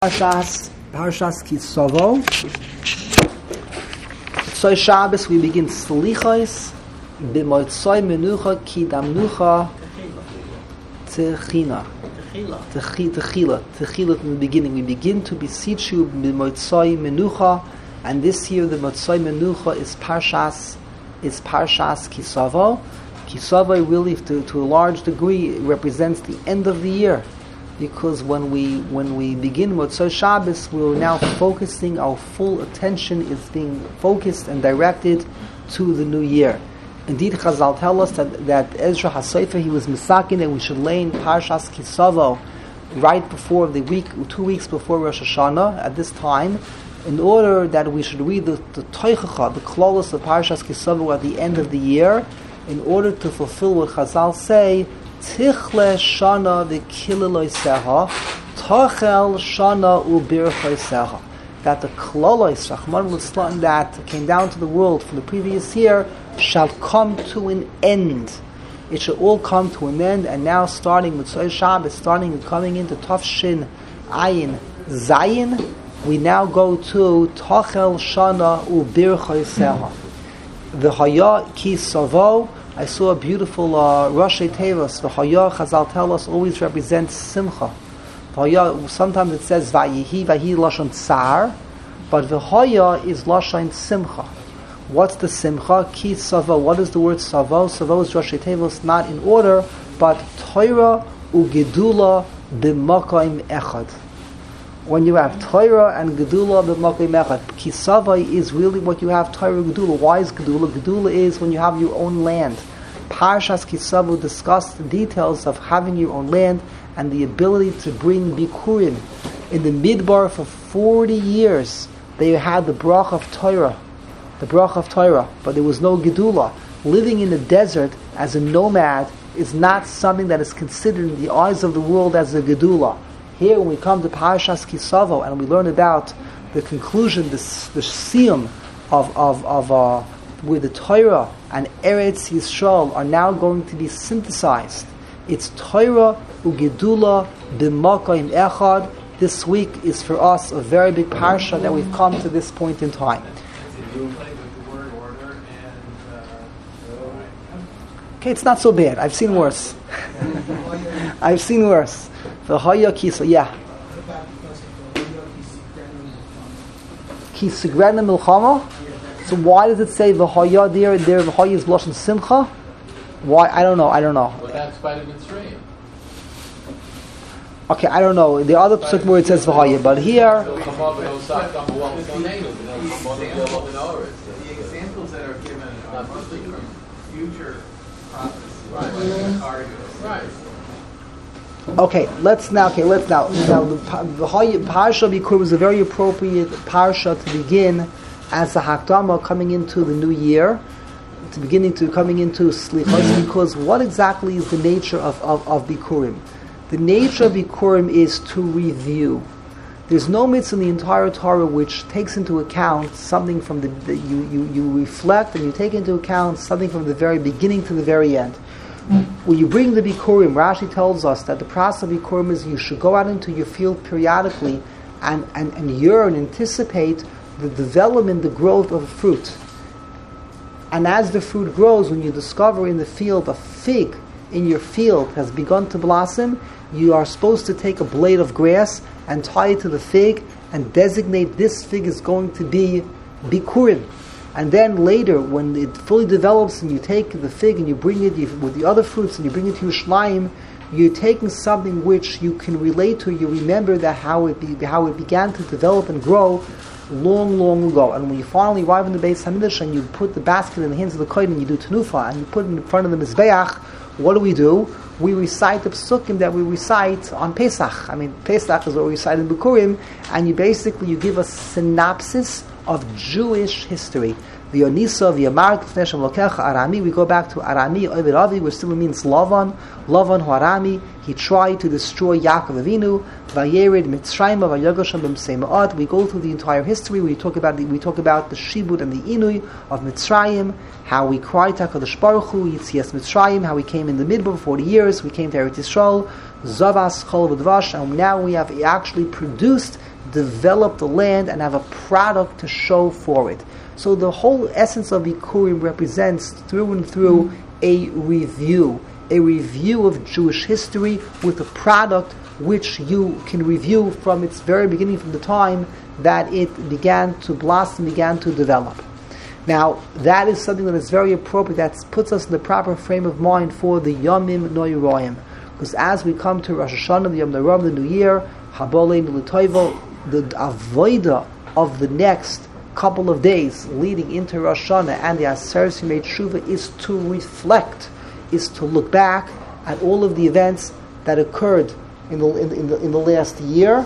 Parshas Kisavo. So Shabbos we begin Slichos b'motzoi menucha ki damnucha techina. Techila from the beginning. We begin to beseech you b'motzoi menucha, and this year the motzoi menucha is Parshas Kisavo. Kisavo really, to a large degree, represents the end of the year. Because when we begin Motzei Shabbos, we're now focusing, our full attention is being focused and directed to the new year. Indeed, Chazal tell us that Ezra HaSofer, he was misakin that we should lay in Parshas Kisavo right before the week, 2 weeks before Rosh Hashanah, at this time, in order that we should read the Toichacha, the Klolos of Parshas Kisavo at the end of the year, in order to fulfill what Chazal say, Tichle shana v'kililoiseha, tochel shana ubirchoiseha. That the klolois, Rahman l'Islam, that came down to the world from the previous year, shall come to an end. It shall all come to an end, and now starting with Motzei Shabbos, coming into Tafshin Ayin Zayin, we now go to tochel shana ubirchoiseha. The Haya ki savo. I saw a beautiful Rosh Tevos. V'haya, Chazal tell us, always represents Simcha. V'haya, sometimes it says Vayihi Lashon Tsar, but V'haya is Lashon Simcha. What's the Simcha? Ki Savo. What is the word Savo? Savo is Rosh Tevos, not in order, but Torah u'Gedula b'Makom Echad. When you have Torah and Gedula b'Makom Echad, Kisavai is really what you have, Torah and Gedula. Why is Gedula? Gedula is when you have your own land. Parshas Kisavo discussed the details of having your own land and the ability to bring Bikurim. In the Midbar for 40 years, they had the Brach of Torah, but there was no Gedula. Living in the desert as a nomad is not something that is considered in the eyes of the world as a Gedula. Here, when we come to Parashas Kisavo and we learn about the conclusion, the siyum of where the Torah and Eretz Yisrael are now going to be synthesized. It's Torah u'Gedula b'Makom Echad. This week is for us a very big parsha that we've come to this point in time. Okay, it's not so bad. I've seen worse. V'haya kisa, yeah. Kisigrena milchama. So why does it say v'haya there? There v'haya is blush and simcha. Why? I don't know. Well, that's by the Mitzrayim. Okay, I don't know. The other pasuk where it says v'haya, but here. The examples that are given are mostly from future prophets. Right. Okay, let's now. Now, the Parsha Bikur was a very appropriate Parsha to begin as a Hakdama coming into the new year, coming into Slichos, because what exactly is the nature of Bikurim? The nature of Bikurim is to review. There's no mitzvah in the entire Torah which takes into account something from you reflect and you take into account something from the very beginning to the very end. When you bring the Bikurim, Rashi tells us that the process of Bikurim is you should go out into your field periodically and yearn, anticipate the development, the growth of fruit. And as the fruit grows, when you discover in the field a fig in your field has begun to blossom, you are supposed to take a blade of grass and tie it to the fig and designate this fig is going to be Bikurim. And then later, when it fully develops and you take the fig and you bring it with the other fruits and you bring it to Yerushalayim, you're taking something which you can relate to. You remember that how it began to develop and grow long ago. And when you finally arrive in the Beis Hamikdash and you put the basket in the hands of the kohen and you do tenufa and you put it in front of the mizbeach, what do? We recite the psukim that we recite on Pesach. I mean, Pesach is what we recite in Bikurim, and you give a synopsis of Jewish history. V'yonisa v'yamar k'fnei Hashem Elokecha Arami. We go back to Arami, Oved Avi, which still means Lavan who Arami. He tried to destroy Yaakov Avinu. Vayered Mitzrayim v'yagoshem b'msei ma'at. We go through the entire history. We talk about the Shibud and the Inui of Mitzrayim. How we cried to HaKadosh Baruch Hu, Yitzias Mitzrayim. How we came in the Midbar for 40 years. We came to Eretz Yisrael. Zavas Chol V'Dvash, and now we have actually produced develop the land and have a product to show for it. So the whole essence of Bikurim represents through and through a review of Jewish history with a product which you can review from its very beginning, from the time that it began to blossom, began to develop. Now, that is something that is very appropriate, that puts us in the proper frame of mind for the Yomim Noiraim. Because as we come to Rosh Hashanah, the Yom Noraim, the New Year, Habolei Milatoivo, the Avodah of the next couple of days leading into Rosh Hashanah and the Aseret Yimei Tshuva is to reflect, is to look back at all of the events that occurred in the last year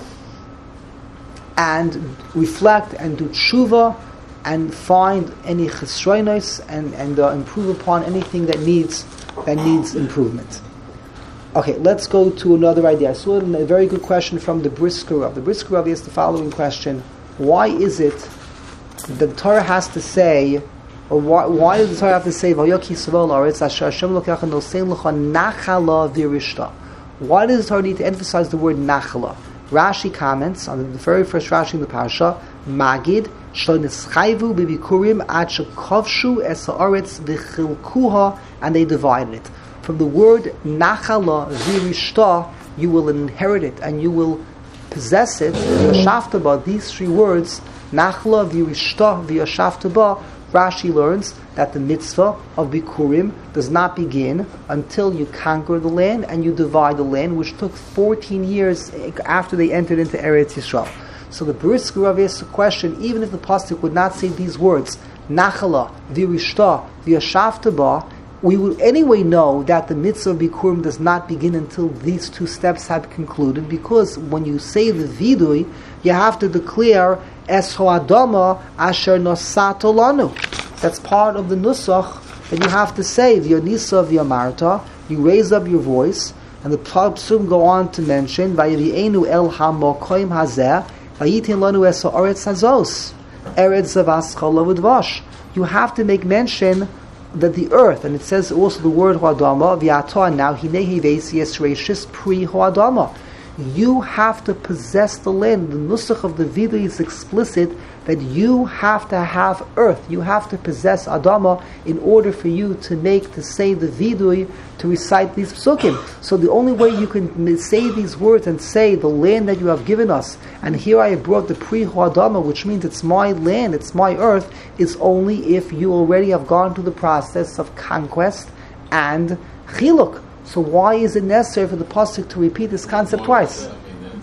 and reflect and do tshuva and find any chesronos and improve upon anything that needs improvement. Okay, let's go to another idea. I saw a very good question from the Brisker Rav. The Brisker Rav asked the following question: why is it that the Torah has to say, or why does the Torah have to say, "Vayoki Savol Aretz Asher Hashem Lokecha Nosein Lecha Nachala V'Yirishta"? Why does the Torah need to emphasize the word Nachala? Rashi comments on the very first Rashi in the Parasha, Magid Shlo Nischayvu B'Bikurim Ad Shekovshu Es Haaretz V'Chilkuha, and they divided it. From the word Nachala V'Yirishta, you will inherit it and you will possess it. V'Yashavta, these three words, Nachala V'Yirishta V'Yashavta, Rashi learns that the mitzvah of Bikurim does not begin until you conquer the land and you divide the land, which took 14 years after they entered into Eretz Yisrael. So the Brisker Rav asks the question, even if the pasuk would not say these words, Nachala, V'Yirishta, V'Yashavta ba, we would anyway know that the mitzvah of Bikurim does not begin until these two steps have concluded, because when you say the vidui, you have to declare Es Ho'adama Asher Nosato Lanu. That's part of the nusach that you have to say, V'yonisa v'yamarta, you raise up your voice, and the Psalm go on to mention, V'yavi'enu el ha'mokoim hazeh, V'yitin lanu es ha'aretz hazos, Eretz zavascha l'vudvash. You have to make mention that the earth, and it says also the word Ho'adama, V'yatoa now, Hinei hiveis yes reishis pri Ho'adama. You have to possess the land. The nusach of the Vidui is explicit that you have to have earth. You have to possess Adama in order for you to say the Vidui, to recite these psukim. So the only way you can say these words and say the land that you have given us, and here I have brought the Pri Adama, which means it's my land, it's my earth, is only if you already have gone through the process of conquest and chiluk. So why is it necessary for the pasuk to repeat this concept twice? The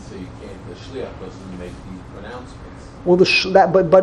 shliach doesn't make the pronouncements. Well, you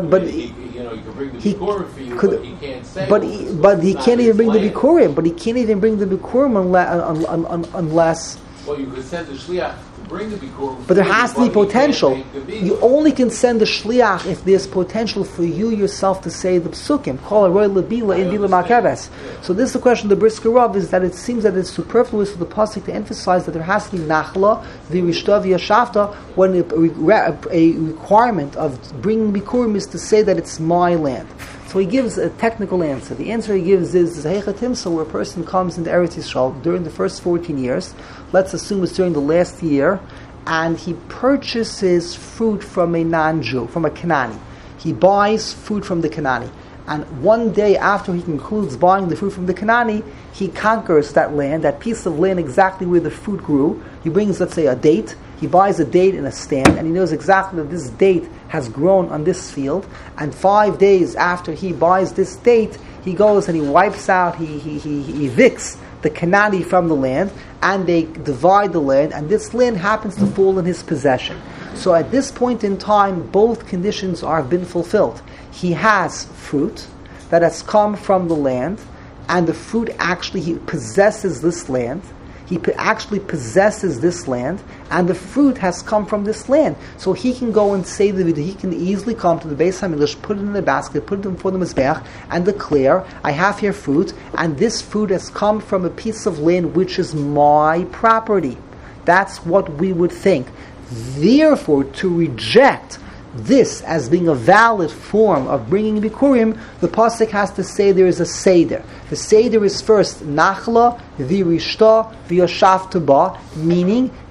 can bring the bikurim for you, but he can't say. But he can't even bring the bikurim. But he can't even bring the bikurim unless. Well, you could send the shliach to bring the bikurim. But there has to be potential. You only can send the shliach if there's potential for you yourself to say the psukim. Call a roy lebila in bila makaves. So this is the question of the Brisker Rav, is that it seems that it's superfluous for the pasuk to emphasize that there has to be nachla v'rishta v'yashavta, when a requirement of bringing bikurim is to say that it's my land. So he gives a technical answer. The answer he gives is Heichatim, so where a person comes into Eretz Yisrael during the first 14 years, let's assume it's during the last year, and he purchases fruit from a non-Jew, from a Kanani. He buys fruit from the Kanani. And one day after he concludes buying the fruit from the Kanani, he conquers that land, that piece of land exactly where the fruit grew. He brings, let's say, a date. He buys a date in a stand, and he knows exactly that this date has grown on this field. And 5 days after he buys this date, he goes and he wipes out, he evicts the Kanani from the land, and they divide the land, and this land happens to fall in his possession. So at this point in time, both conditions have been fulfilled. He has fruit that has come from the land, and the fruit actually, he possesses this land. He actually possesses this land, and the fruit has come from this land. So he can go and say the Vidui. He can easily come to the Beis HaMikdash, put it in a basket, put it before the Mizbeach, and declare, I have here fruit, and this fruit has come from a piece of land which is my property. That's what we would think. Therefore, to reject this as being a valid form of bringing Bikurim, the pasuk has to say there is a Seder. The Seder is first Nachla, V'Rishta, V'Yashavta ba, meaning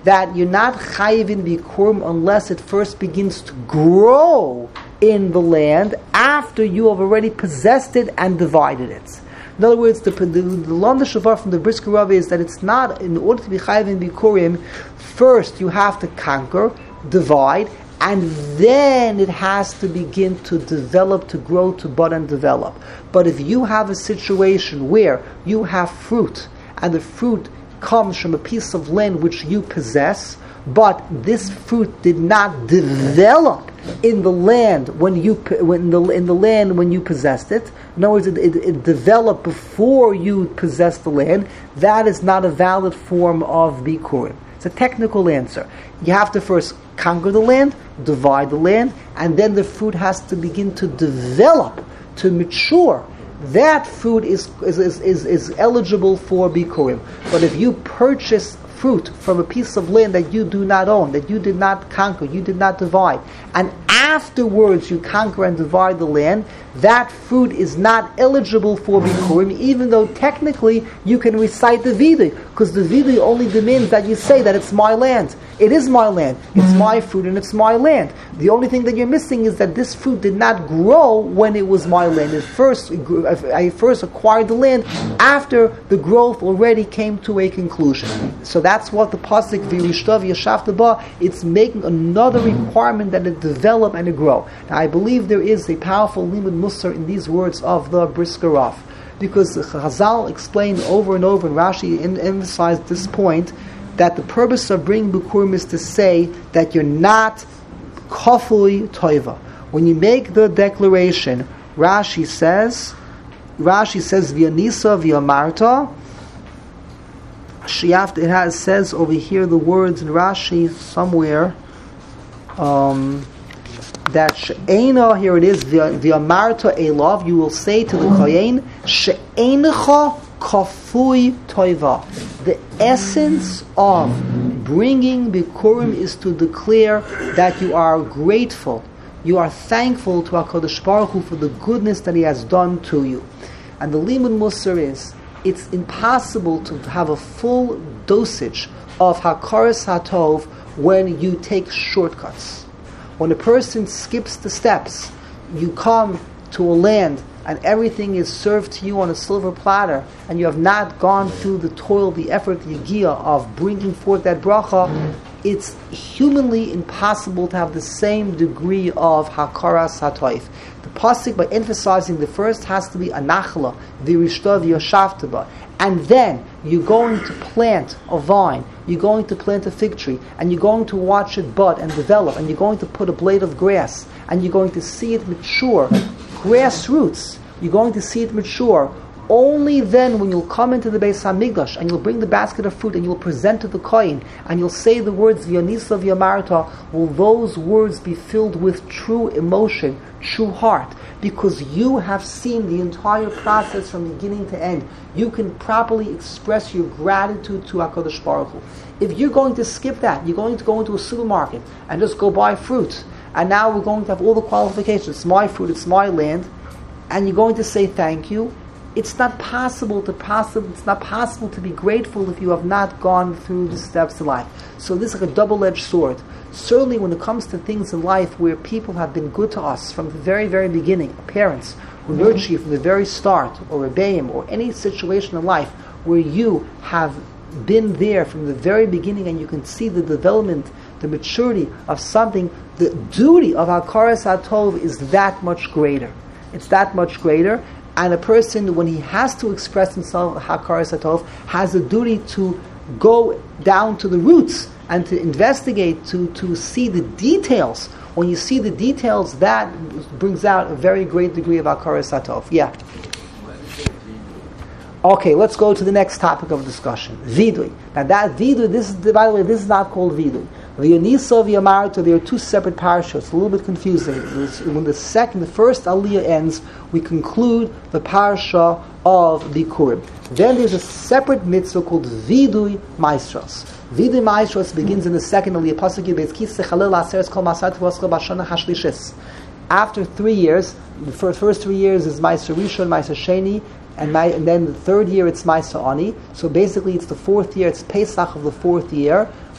that you're not chayiv in bikurim unless it first begins to grow in the land after you have already possessed it and divided it. In other words, the Landa Shavar from the Brisker Rav is that it's not, in order to be chayiv in bikurim, first you have to conquer, divide, and then it has to begin to develop, to grow, to bud and develop. But if you have a situation where you have fruit, and the fruit comes from a piece of land which you possess, but this fruit did not develop in the land when you possessed it. In other words, it developed before you possessed the land. That is not a valid form of bikurim. It's a technical answer. You have to first conquer the land, divide the land, and then the fruit has to begin to develop, to mature. That fruit is eligible for bikurim. But if you purchase fruit from a piece of land that you do not own, that you did not conquer, you did not divide, and afterwards you conquer and divide the land, that fruit is not eligible for bikurim, even though technically you can recite the vidui, because the vidui only demands that you say that it's my land. It is my land, it's my fruit, and it's my land. The only thing that you're missing is that this fruit did not grow when it was my land. I first acquired the land after the growth already came to a conclusion. So that's what the pasuk V'yishtav Yashavta Ba, it's making another requirement that it develop and it grow. Now I believe there is a powerful limud musar in these words of the Brisker Rav, because Chazal explained over and over, and Rashi emphasized this point, that the purpose of bringing bikurim is to say that you're not kafui toiva. When you make the declaration, Rashi says v'yanisa v'yamarta. It says over here the words in Rashi somewhere that she'ena, here it is, v'yamarta elav, you will say to the kohen, she'enecha kafui toiva. The essence of bringing bikurim is to declare that you are grateful, you are thankful to HaKadosh Baruch Hu for the goodness that He has done to you. And the limud musar is, it's impossible to have a full dosage of hakaras hatov when you take shortcuts. When a person skips the steps, you come to a land and everything is served to you on a silver platter, and you have not gone through the toil, the effort, the yigiyah of bringing forth that bracha, it's humanly impossible to have the same degree of hakaras hatoif. The pasuk, by emphasizing the first, has to be anachla, v'rishta v'yashavta ba, and then you're going to plant a vine, you're going to plant a fig tree, and you're going to watch it bud and develop, and you're going to put a blade of grass, and you're going to see it mature, grassroots, you're going to see it mature. Only then, when you'll come into the Beis Hamikdash and you'll bring the basket of fruit and you'll present to the kohen and you'll say the words V'yanisa v'yamarta, will those words be filled with true emotion, true heart, because you have seen the entire process from beginning to end. You can properly express your gratitude to HaKadosh Baruch Hu. If you're going to skip that, you're going to go into a supermarket and just go buy fruit, and now we're going to have all the qualifications, it's my fruit, it's my land, and you're going to say thank you, it's not possible to be grateful if you have not gone through the steps of life. So this is like a double-edged sword. Certainly when it comes to things in life where people have been good to us from the very, very beginning, parents who nurture you from the very start, or rebbeim, or any situation in life where you have been there from the very beginning and you can see the development, the maturity of something, the duty of hakaras hatov is that much greater. It's that much greater. And a person, when he has to express himself, hakaras hatov, has a duty to go down to the roots and to investigate, to see the details. When you see the details, that brings out a very great degree of hakaras hatov. Yeah. Okay, let's go to the next topic of discussion. Vidui. Now that vidui, by the way, this is not called vidui. V'yanisa v'yamarta, there are two separate parashas. A little bit confusing. When the first aliyah ends, we conclude the parasha of Bikurim. Then there's a separate mitzvah called Vidui Maestros. Vidui Maestros begins in the second aliyah. Pasuk Yibetz Kisei Chalil Aseres Kol Masat V'Oschel B'Shana Hashlishis. After 3 years, the first 3 years is Ma'aser Rishon, Ma'aser Sheni, and then the third year it's Ma'aser Ani. So basically it's the fourth year, it's Pesach of the fourth year.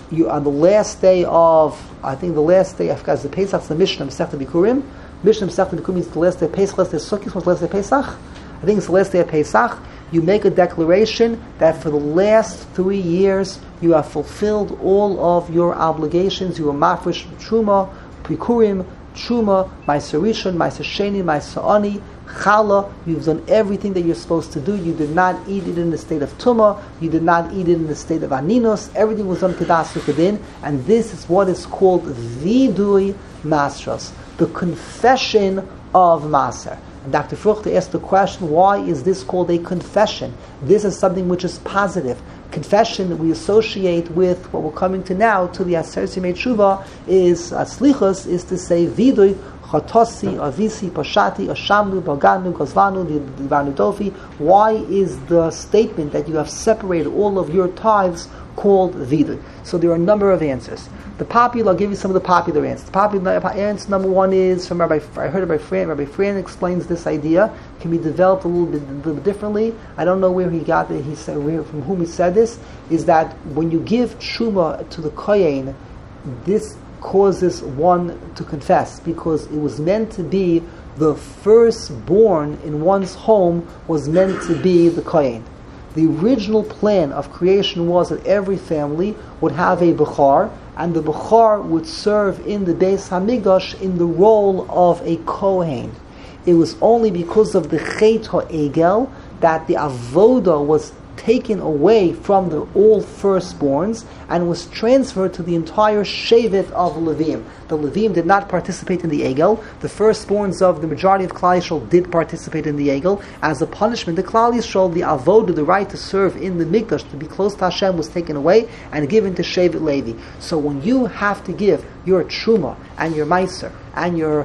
you on the last day of, I think the last day, I forgot, the Pesach, the Mishnah, Masechta Bikurim. Mishnah Masechta Bikurim means the last day of Pesach, last day of Sukkot, was the last day of Pesach. I think it's the last day of Pesach. You make a declaration that for the last 3 years you have fulfilled all of your obligations. You were mafresh Truma, Bikurim, Truma, Ma'aser Rishon, Ma'aser Sheni, Ma'aser Ani, Chala. You've done everything that you're supposed to do. You did not eat it in the state of Tumah. You did not eat it in the state of Aninos. Everything was done Kedas Kedin. And this is what is called Vidui Masros, the confession of Maser. And Dr. Fruchte asked the question, why is this called a confession? This is something which is positive. Confession that we associate with what we're coming to now, to the Aser Simei Tshuva, is Slichos, is to say Vidui, Chatosi, Avisi, Pashati, Ashamnu, Baganu, Gozvanu, Divanu Dofi. Why is the statement that you have separated all of your tithes called Vidui? So there are a number of answers. I'll give you some of the popular answers. The popular answer number one is from Rabbi. I heard Rabbi Fran. Rabbi Fran explains this idea can be developed a little bit differently. I don't know where he got it. He said from whom he said this is that when you give truma to the kohen, this causes one to confess because it was meant to be the firstborn in one's home was meant to be the kohen. The original plan of creation was that every family would have a bechar, and the bechar would serve in the Beis Hamikdash in the role of a kohen. It was only because of the Chet HaEgel that the avoda was taken away from the all firstborns and was transferred to the entire Shevet of Levim. The Levim did not participate in the Egel. The firstborns of the majority of Klal Yisrael did participate in the Egel. As a punishment, the Klal Yisrael, the avoda, the right to serve in the Mikdash, to be close to Hashem, was taken away and given to Shevet Levi. So when you have to give your truma and your meiser and your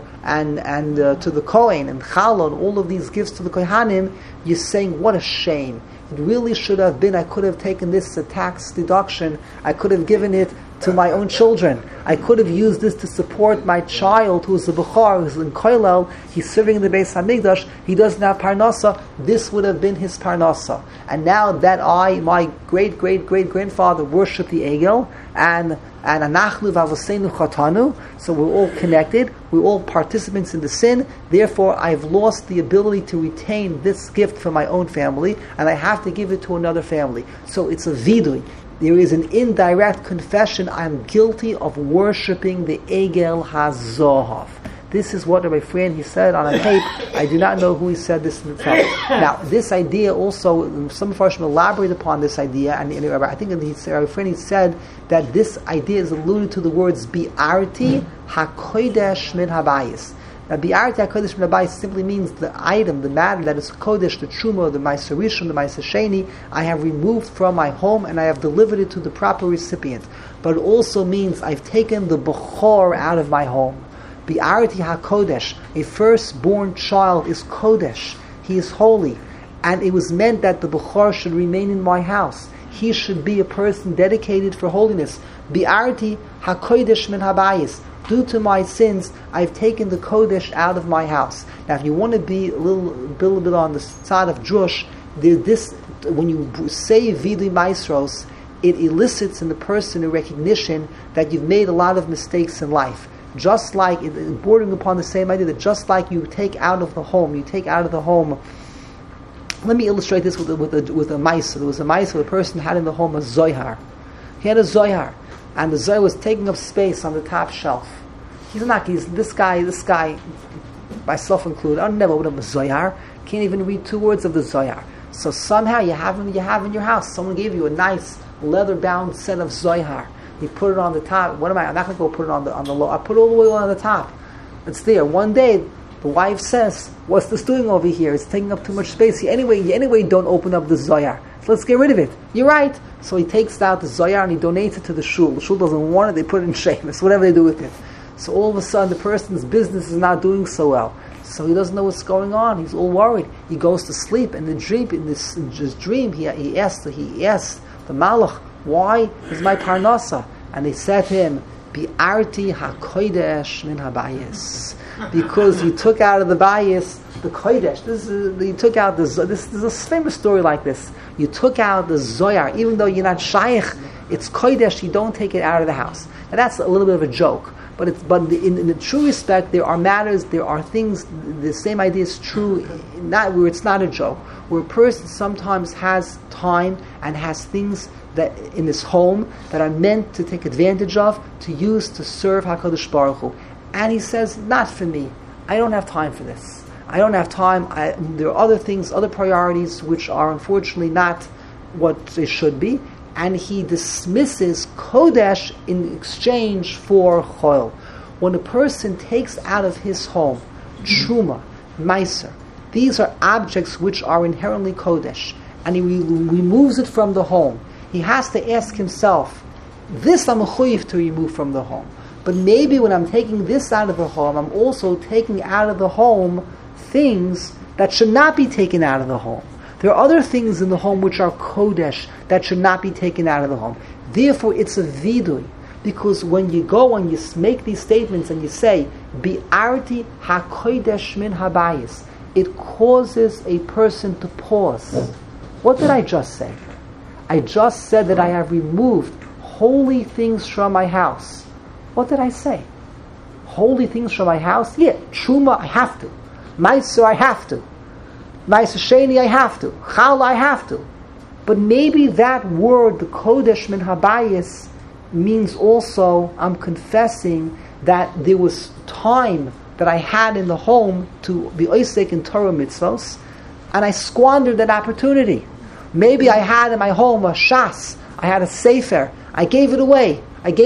to the Kohen and Challah and all of these gifts to the Kohanim, you're saying, what a shame. It really should have been, I could have taken this as a tax deduction. I could have given it to my own children. I could have used this to support my child who's a Bechar, who's in Koilel. He's serving in the Beis HaMikdash. He doesn't have Parnasa. This would have been his Parnasa. And now that my great-great-great-grandfather worshipped the Egel, and Anachnu v'Avosenu Chatanu, so we're all connected, we're all participants in the sin, therefore I've lost the ability to retain this gift for my own family, and I have to give it to another family. So it's a vidui. There is an indirect confession, I'm guilty of worshipping the Egel HaZohav. This is what Rabbi Fran, he said on a tape. I do not know who he said this himself. Now, this idea also, some of us elaborate upon this idea, and I think Rabbi Fran, he said that this idea is alluded to the words Bi'arti HaKodesh Min Habayis. Now, Bi'arti HaKodesh Min Habayis simply means the item, the matter that is Kodesh, the Truma, the Ma'aser Rishon, the Ma'aser Sheni, I have removed from my home and I have delivered it to the proper recipient. But it also means I've taken the Bechor out of my home. Bi'arti HaKodesh, a firstborn child is Kodesh. He is holy. And it was meant that the Bechor should remain in my house. He should be a person dedicated for holiness. Bi'arti HaKodesh Min Habayis. Due to my sins, I've taken the Kodesh out of my house. Now, if you want to be a little bit on the side of Jewish, when you say Vidui Maisros, it elicits in the person a recognition that you've made a lot of mistakes in life. Just like, bordering upon the same idea, that just like you take out of the home, let me illustrate this with a mice. There was a mice where a person had in the home a zohar. He had a zohar, and the zohar was taking up space on the top shelf. This guy, myself included, I'll never open up a zohar. Can't even read 2 words of the zohar. So somehow you have in your house. Someone gave you a nice leather-bound set of zohar. You put it on the top. I'm not going to go put it on the low. I put it all the way on the top. It's there. One day, the wife says, "What's this doing over here? It's taking up too much space. Anyway, don't open up the zohar. So let's get rid of it." You're right. So he takes out the zohar and he donates it to the shul. The shul doesn't want it. They put it in shemus. Whatever they do with it. So all of a sudden, the person's business is not doing so well. So he doesn't know what's going on. He's all worried. He goes to sleep. In his dream, he asked the malach, "Why is my parnasa?" And they said to him, Bi'arti HaKodesh Min Habayis. Because you took out of the bayis the Kodesh. You took out this is a famous story like this. You took out the Zohar, even though you're not shaykh It's kodesh, you don't take it out of the house. Now that's a little bit of a joke, but in the true respect, there are matters, there are things, the same idea is true, not where it's not a joke, where a person sometimes has time and has things that in his home that are meant to take advantage of, to use to serve HaKadosh Baruch Hu. And he says, not for me. I don't have time for this. I don't have time. There are other things, other priorities, which are unfortunately not what they should be. And he dismisses Kodesh in exchange for Choil. When a person takes out of his home Truma, Meiser, these are objects which are inherently Kodesh, and he removes it from the home, he has to ask himself, this I'm mechuyev to remove from the home. But maybe when I'm taking this out of the home, I'm also taking out of the home things that should not be taken out of the home. There are other things in the home which are kodesh that should not be taken out of the home. Therefore, it's a vidui. Because when you go and you make these statements and you say, Bi'arti ha-kodesh min habayis, it causes a person to pause. What did I just say? I just said that I have removed holy things from my house. What did I say? Holy things from my house? Yeah, Truma, I have to. Meiser, I have to. Meiser Sheni, I have to. Chal, I have to. But maybe that word, the Kodesh min habayis, means also I'm confessing that there was time that I had in the home to be oisek in Torah mitzvos, and I squandered that opportunity. Maybe I had in my home a shas, I had a sefer, I gave it away.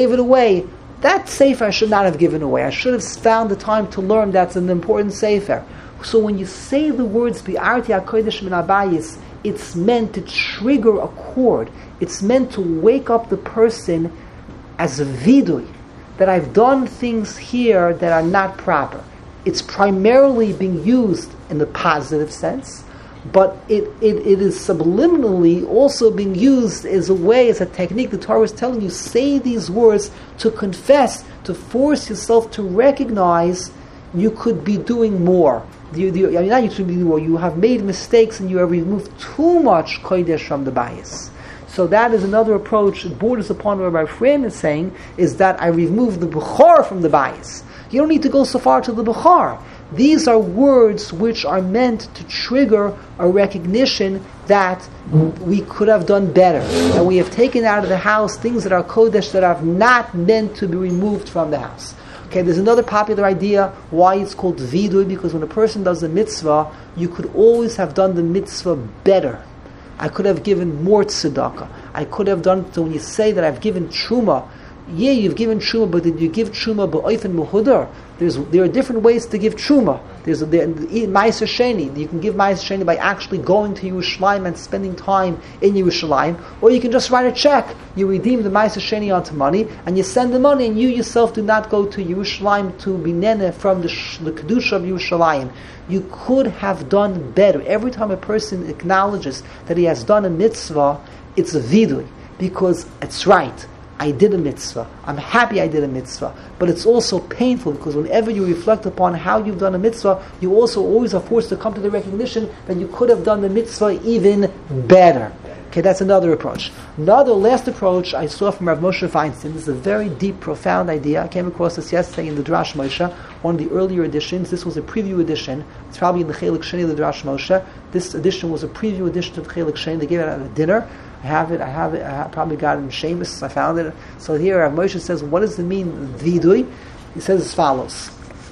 That sefer I should not have given away. I should have found the time to learn that's an important sefer. So when you say the words Bi'arti HaKodesh min habayis, it's meant to trigger a chord. It's meant to wake up the person as a vidui, that I've done things here that are not proper. It's primarily being used in the positive sense, but it is subliminally also being used as a way, as a technique. The Torah is telling you, say these words to confess, to force yourself to recognize you could be doing more. Not you should be doing more. You have made mistakes and you have removed too much kodesh from the bias. So that is another approach that borders upon what my friend is saying, is that I remove the Bechor from the bias. You don't need to go so far to the Bechor. These are words which are meant to trigger a recognition that we could have done better. And we have taken out of the house things that are Kodesh that are not meant to be removed from the house. Okay, there's another popular idea why it's called vidui, because when a person does a mitzvah, you could always have done the mitzvah better. I could have given more tzedakah. I could have done, so when you say that I've given truma, yeah, you've given truma, but did you give truma b'oifen muhudar? There are different ways to give truma. There's Ma'aser Sheni. You can give Ma'aser Sheni by actually going to Yerushalayim and spending time in Yerushalayim, or you can just write a check. You redeem the Ma'aser Sheni onto money, and you send the money, and you yourself do not go to Yerushalayim to be nene from the kedusha of Yerushalayim. You could have done better. Every time a person acknowledges that he has done a mitzvah, it's a vidui, because it's right. I did a mitzvah. I'm happy I did a mitzvah. But it's also painful, because whenever you reflect upon how you've done a mitzvah, you also always are forced to come to the recognition that you could have done the mitzvah even better. Okay, that's another approach. Another last approach I saw from Rav Moshe Feinstein. This is a very deep, profound idea. I came across this yesterday in the Drash Moshe, one of the earlier editions. This was a preview edition. It's probably in the Chelik Sheni of the Drash Moshe. This edition was a preview edition of the Chelik Sheni. They gave it at a dinner. I have it. I probably got it in Sheamus. I found it. So here, Rav Moshe says, what does it mean, vidui? He says as follows.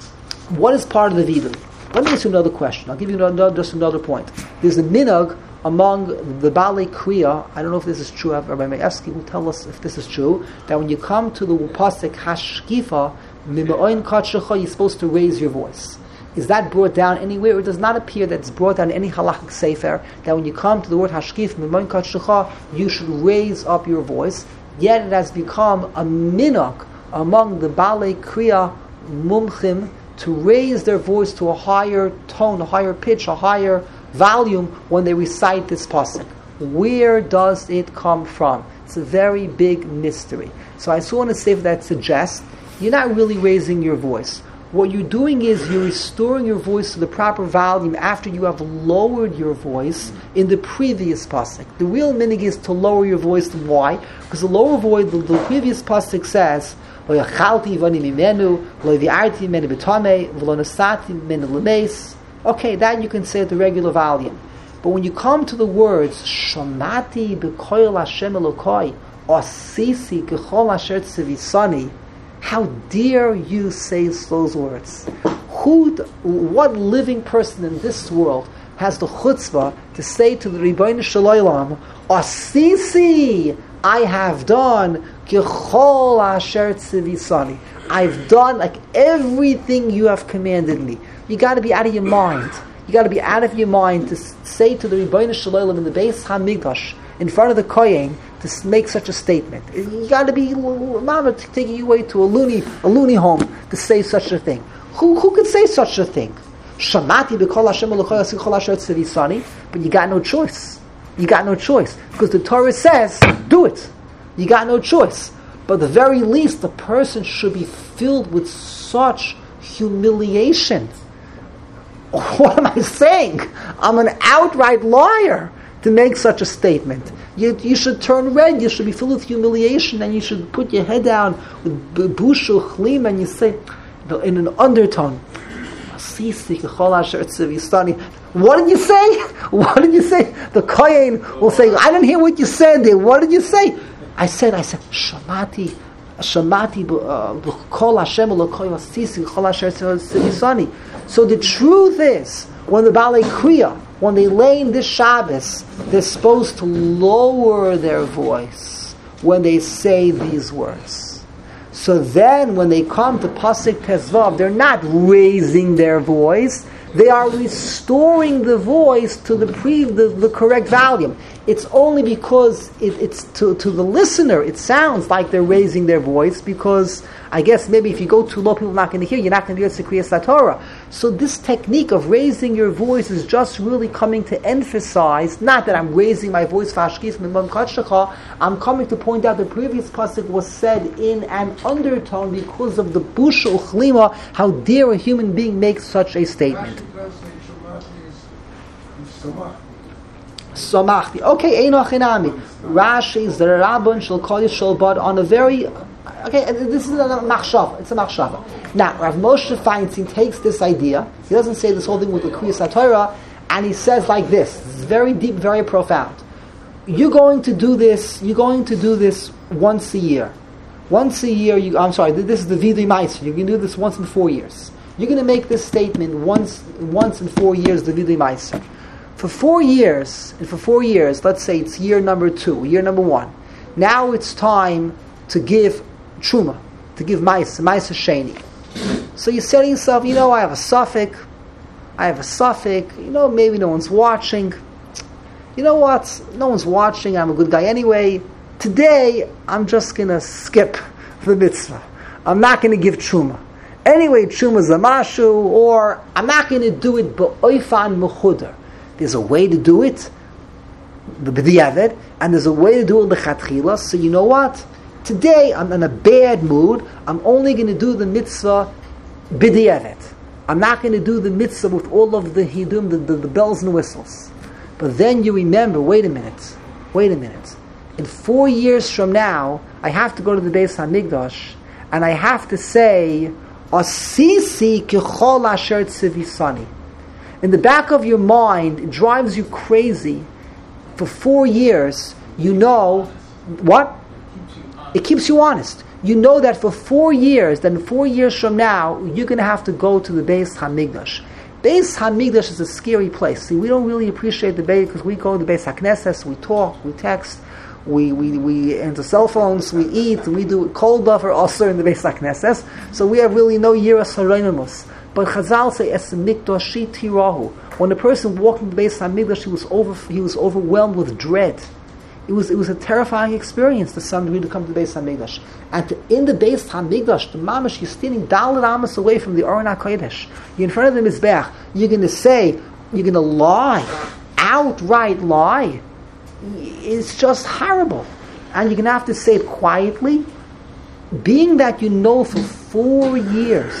What is part of the vidui? Let me ask you another question. I'll give you just another point. There's a minhag among the Balei Kriya. I don't know if this is true. Rabbi Me'evsky will tell us if this is true. That when you come to the pasuk Hashkifa, Mima'oin Katshecha, you're supposed to raise your voice. Is that brought down anywhere? Or it does not appear that it's brought down in any halachic sefer that when you come to the word Hashkif, Mima'oin Katshecha, you should raise up your voice. Yet it has become a minhag among the Balei Kriya mumchim to raise their voice to a higher tone, a higher pitch, a higher volume when they recite this pasuk. Where does it come from? It's a very big mystery. So I saw in a sefer that suggests you're not really raising your voice. what you're doing is you're restoring your voice to the proper volume after you have lowered your voice in the previous pasuk. The real meaning is to lower your voice. Why? Because the lower voice, the previous pasuk says, okay, that you can say at the regular volume. But when you come to the words, Shamati b'koyel Hashem Elokai, Asisi k'chol asher tzivisani, how dare you say those words? What living person in this world has the chutzpah to say to the Ribbono Shel Olam, Asisi, I have done k'chol asher tzivisani. I've done like everything you have commanded me. You got to be out of your mind. You got to be out of your mind to say to the Ribbono Shel Olam in the Beis Hamikdash, in front of the Kohen, to make such a statement. You got to be Mama taking you away to a loony home to say such a thing. Who could say such a thing? Shamati b'kol Hashem Elokai asik kol asher tzivisani. But you got no choice. You got no choice because the Torah says, do it. You got no choice. But at the very least, the person should be filled with such humiliation. What am I saying? I'm an outright liar to make such a statement. You should turn red. You should be filled with humiliation, and you should put your head down with bushu chlim, and you say in an undertone, what did you say? What did you say? The Kohen will say, I didn't hear what you said there. What did you say? I said, Shamati b'kol Hashem Elokai asisi k'chol asher tzivisani. So the truth is, when the Balei Kriya, when they lay in this Shabbos, they're supposed to lower their voice when they say these words. So then, when they come to Pasuk Tezvav, they're not raising their voice; they are restoring the voice to the correct volume. It's only because it's to the listener, it sounds like they're raising their voice, because I guess maybe if you go too low, people are not going to hear. You're not going to hear the Kriyas HaTorah. So this technique of raising your voice is just really coming to emphasize, not that I'm raising my voice for Ashkis Mimam Katshacha, I'm coming to point out the previous pasuk was said in an undertone because of the busha uchlima, how dare a human being make such a statement. Samachti. Okay, Einoch Enami. Rashi is the Rabbon shall call you Shalbad on a very. Okay, this is a machshava. It's a machshava. Now, Rav Moshe Feinstein takes this idea. He doesn't say this whole thing with the Kriyas HaTorah, and he says like this. It's very deep, very profound. You're going to do this. You're going to do this once a year. Once a year. This is the Vidui Meiser. You can do this once in 4 years. You're going to make this statement once in 4 years. The Vidui Meiser. For 4 years, let's say it's year number 2, year number 1. Now it's time to give Truma, to give Ma'aser Sheni. So you say to yourself, I have a suffix, maybe no one's watching. You know what? No one's watching, I'm a good guy anyway. Today, I'm just going to skip the mitzvah. I'm not going to give Truma. Anyway, Truma is a mashu, or I'm not going to do it b'oifan mechudar. There's a way to do it, the b'diavad, and there's a way to do it l'chatchila. So you know what? Today I'm in a bad mood. I'm only going to do the mitzvah b'diavad. I'm not going to do the mitzvah with all of the hidum, the bells and whistles. But then you remember, wait a minute. In 4 years from now, I have to go to the Beis Hamikdash, and I have to say, Asisi k'chol asher tzivisani. In the back of your mind, it drives you crazy. For 4 years, you know what? It keeps you honest. You know that for 4 years, then 4 years from now, you're going to have to go to the Beis Hamikdash. Beis Hamikdash is a scary place. See, we don't really appreciate the Beis because we go to the Beis HaKnesses, we talk, we text, we enter cell phones, we eat, we do cold buffer also in the Beis HaKnesses. So we have really no yiras haraynamus. But Chazal say, "Es mikdashi tirahu." When a person walked in the Beis Hamikdash, he was overwhelmed with dread. It was a terrifying experience to some degree to come to the Beis Hamikdash. And in the Beis Hamikdash, the mamash, you're standing daled amas away from the Aron HaKodesh. You're in front of the Mizbeach. You're going to lie, outright lie. It's just horrible. And you're going to have to say it quietly. Being that you know for 4 years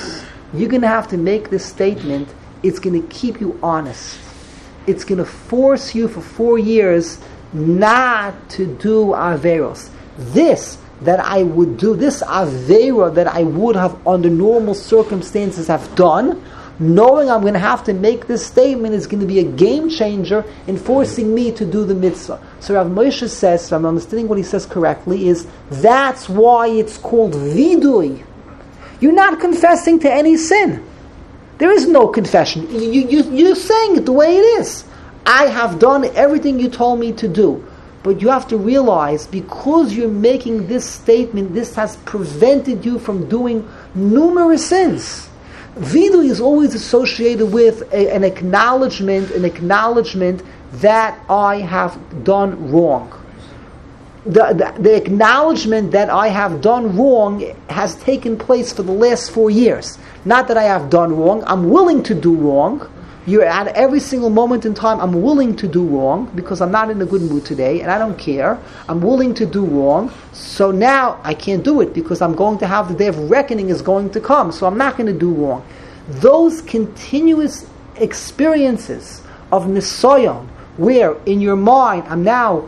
you're going to have to make this statement. It's going to keep you honest. It's going to force you for 4 years not to do Averos. This that I would do, this Avera that I would have under normal circumstances have done, knowing I'm going to have to make this statement is going to be a game changer in forcing me to do the mitzvah. So Rav Moshe says, if I'm understanding what he says correctly, is that's why it's called vidui. You're not confessing to any sin. There is no confession. You're saying it the way it is. I have done everything you told me to do. But you have to realize, because you're making this statement, this has prevented you from doing numerous sins. Vidui is always associated with an acknowledgement that I have done wrong. The acknowledgement that I have done wrong has taken place for the last 4 years. Not that I have done wrong, I'm willing to do wrong. You're at every single moment in time, I'm willing to do wrong because I'm not in a good mood today and I don't care. I'm willing to do wrong. So now I can't do it because I'm going to have the day of reckoning is going to come. So I'm not going to do wrong. Those continuous experiences of nisayon, where in your mind I'm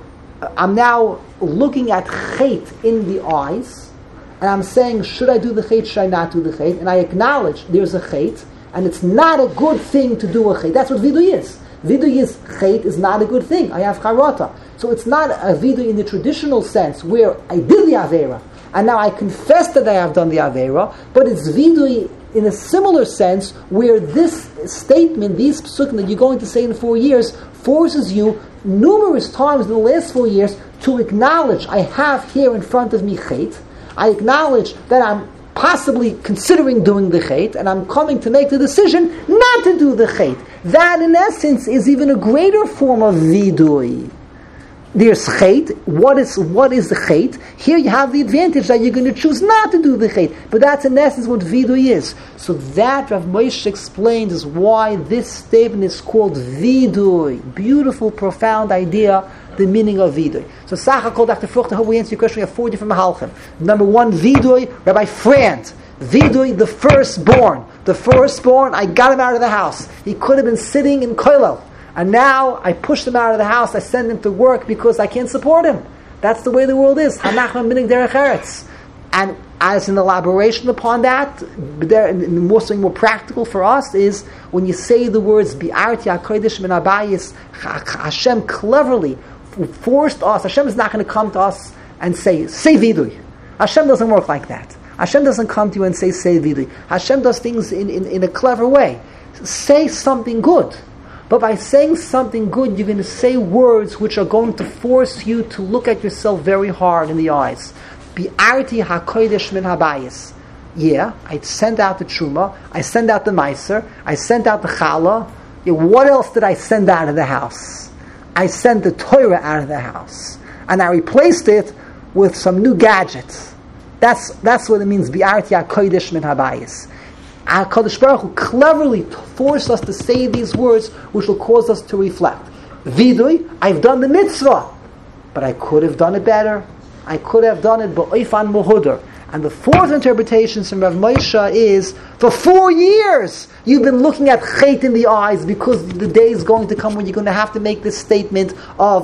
now looking at chait in the eyes, and I'm saying, should I do the chait, should I not do the chait? And I acknowledge there's a chait, and it's not a good thing to do a chait. That's what vidui is. Vidui is, chait is not a good thing. I have charata. So it's not a vidui in the traditional sense, where I did the avera, and now I confess that I have done the avera, but it's vidui in a similar sense, where this statement, these psukim that you're going to say in 4 years, forces you numerous times in the last 4 years to acknowledge, I have here in front of me chait. I acknowledge that I'm possibly considering doing the chait, and I'm coming to make the decision not to do the chait. That, in essence, is even a greater form of vidui. There's chait. What is the chait? Here you have the advantage that you're going to choose not to do the chait. But that's in essence what vidui is. So that Rav Moshe explained is why this statement is called vidui. Beautiful, profound idea, the meaning of vidui. So Sacha called Dr. Frucht, I hope we answer your question. We have 4 different mahalchim. Number 1, vidui, Rabbi Frand. Vidui, the firstborn. The firstborn, I got him out of the house. He could have been sitting in kollel. And now I push him out of the house, I send him to work because I can't support him. That's the way the world is. Hanachman minig derech eretz. And as an elaboration upon that, something more practical for us is when you say the words Bi'arti HaKodesh Min HaBayis, Hashem cleverly forced us. Hashem is not going to come to us and say vidui. Hashem doesn't work like that. Hashem doesn't come to you and say vidui. Hashem does things in a clever way. Say something good. But by saying something good, you're going to say words which are going to force you to look at yourself very hard in the eyes. Bi'arti HaKodesh Min HaBayis. Yeah, I send out the truma, I send out the meiser, I sent out the challah. Yeah, what else did I send out of the house? I sent the Torah out of the house. And I replaced it with some new gadgets. That's what it means, Bi'arti HaKodesh Min HaBayis. HaKadosh Baruch Hu cleverly forced us to say these words which will cause us to reflect. Vidui, I've done the mitzvah, but I could have done it better. I could have done it ba'oifan muhuder. And the 4th interpretation from Rav Moshe is, for 4 years you've been looking at chait in the eyes because the day is going to come when you're going to have to make this statement of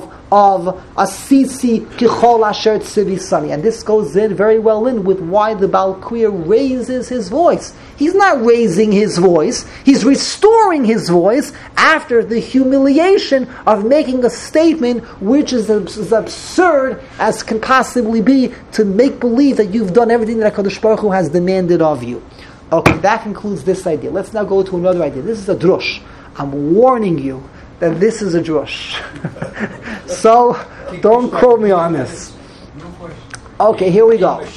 asisi kichol asher tzivi sani. And this goes in very well in with why the Baal Kriya raises his voice. He's not raising his voice, he's restoring his voice after the humiliation of making a statement which is as absurd as can possibly be, to make believe that you've done everything that HaKadosh Baruch Hu has demanded of you. Okay, that concludes this idea. Let's now go to another idea. This is a drush. I'm warning you that this is a drush. So, don't quote me on this. Okay, here we go.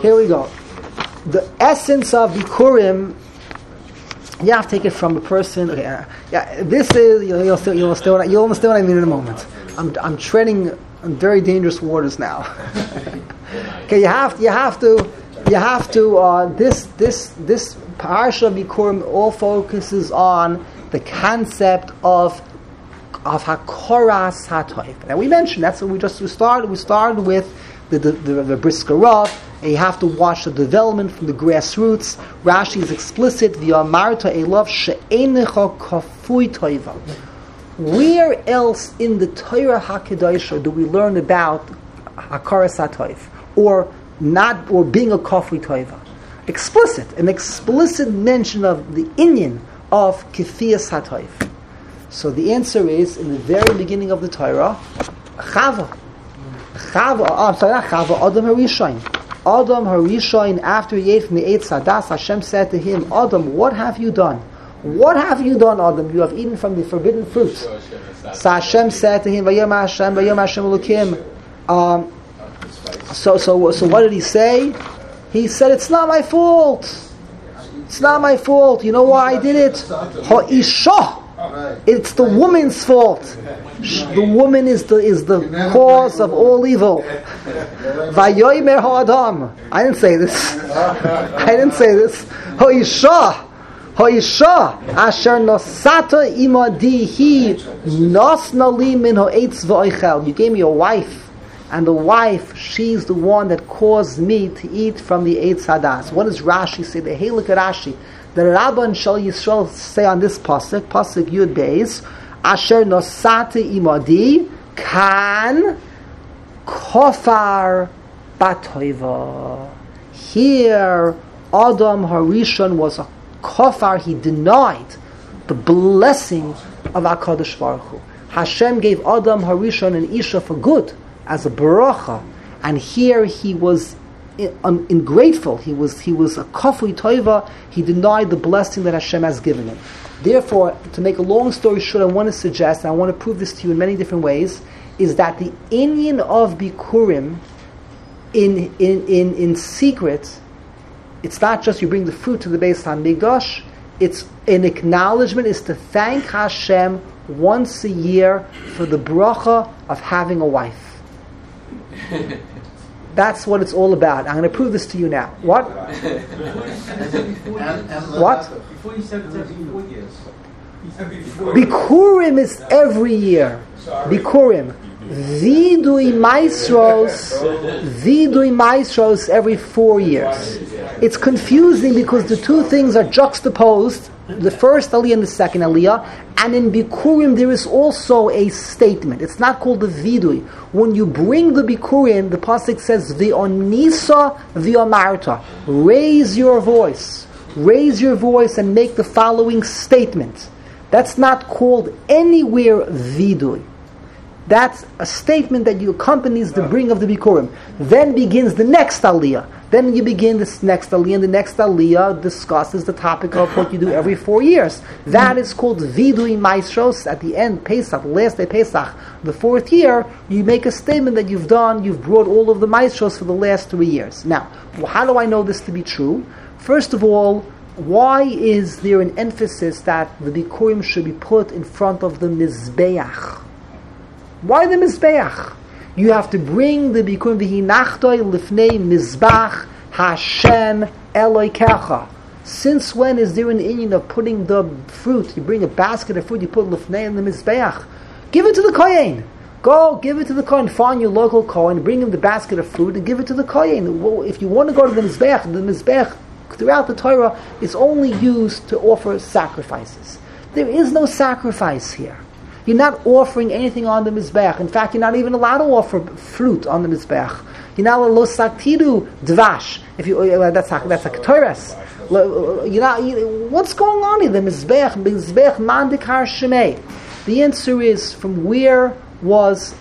The essence of Bikurim, you have to take it from a person. Okay, this is, you'll understand what I mean in a moment. I'm treading on very dangerous waters now. Okay, you have to. This parsha of Bikurim all focuses on the concept of hakoras hatoif. Now we mentioned that's what we started with the Brisker Rav and you have to watch the development from the grassroots. Rashi is explicit, V'yamarta elav she'enecha kafui toiva. Where else in the Torah HaKadosh do we learn about Hakaras HaToiv, or being a kafui toiva? An explicit mention of the inyan of Kifiyas HaToiv. So the answer is, in the very beginning of the Torah, Chava, Adam Harishon. Adam Harishon, after he ate from the Eitz Hadas, Hashem said to him, Adam, what have you done? What have you done, Adam? You have eaten from the forbidden fruit. So Hashem said to him, Vayom Hashem Elokim. So what did he say? He said, it's not my fault. It's not my fault. You know why I did it? Ha'isha. It's the woman's fault. The woman is the cause of all evil. Vayomer ha'adam. I didn't say this. Ha'isha asher nosata imadihi nosna li min ha'etz v'oichel. You gave me a wife, and the wife, she's the one that caused me to eat from the Eitz Hadas. What does Rashi say? The Heilig Rashi. The Rabban Shal Yisrael say on this pasuk Yud Beis, Asher nosati imadi kan kofar batoiva. Here, Adam Harishon was a kofar. He denied the blessing of HaKadosh Baruch Hu. Hashem gave Adam Harishon an Isha for good, as a baracha, and here he was ungrateful. He was a kafui toiva. He denied the blessing that Hashem has given him. Therefore, to make a long story short, I want to suggest, and I want to prove this to you in many different ways, is that the inyan of Bikurim in secret, it's not just you bring the fruit to the Beis HaMikdash, it's an acknowledgement, is to thank Hashem once a year for the bracha of having a wife. That's what it's all about. I'm going to prove this to you now. What? What? Before you said it's every 4 years. Bikurim is every year. Bikurim. Vidui Maestros every 4 years. It's confusing because the two things are juxtaposed, the first Aliyah and the second Aliyah, and in Bikurim there is also a statement. It's not called the Vidui. When you bring the Bikurim, the pasuk says, V'onisa v'omarta. Raise your voice and make the following statement. That's not called anywhere Vidui. That's a statement that you accompanies the bring of the Bikurim. Then begins the next Aliyah. Then you begin this next Aliyah, and the next Aliyah discusses the topic of what you do every 4 years. That is called Vidui Maestros. At the end, Pesach, last day Pesach, the 4th year, you make a statement that you've brought all of the Maestros for the last 3 years. Now, how do I know this to be true? First of all, why is there an emphasis that the Bikurim should be put in front of the Mizbeach? Why the Mizbeach? You have to bring the Bikurim v'hinachtoi lifnei Mizbach Hashem Elokecha. Since when is there an inyan of putting the fruit? You bring a basket of fruit, you put lifnei in the Mizbeach. Give it to the Kohen. Go, give it to the Kohen. Find your local Kohen, bring him the basket of fruit and give it to the Kohen. Well, if you want to go to the Mizbeach throughout the Torah is only used to offer sacrifices. There is no sacrifice here. You're not offering anything on the Mizbeach. In fact, you're not even allowed to offer fruit on the Mizbeach. You're not allowed to saktidu dvash. If you that's a ketores. What's going on here? The Mizbeach mandik har shemei. The answer is, from where was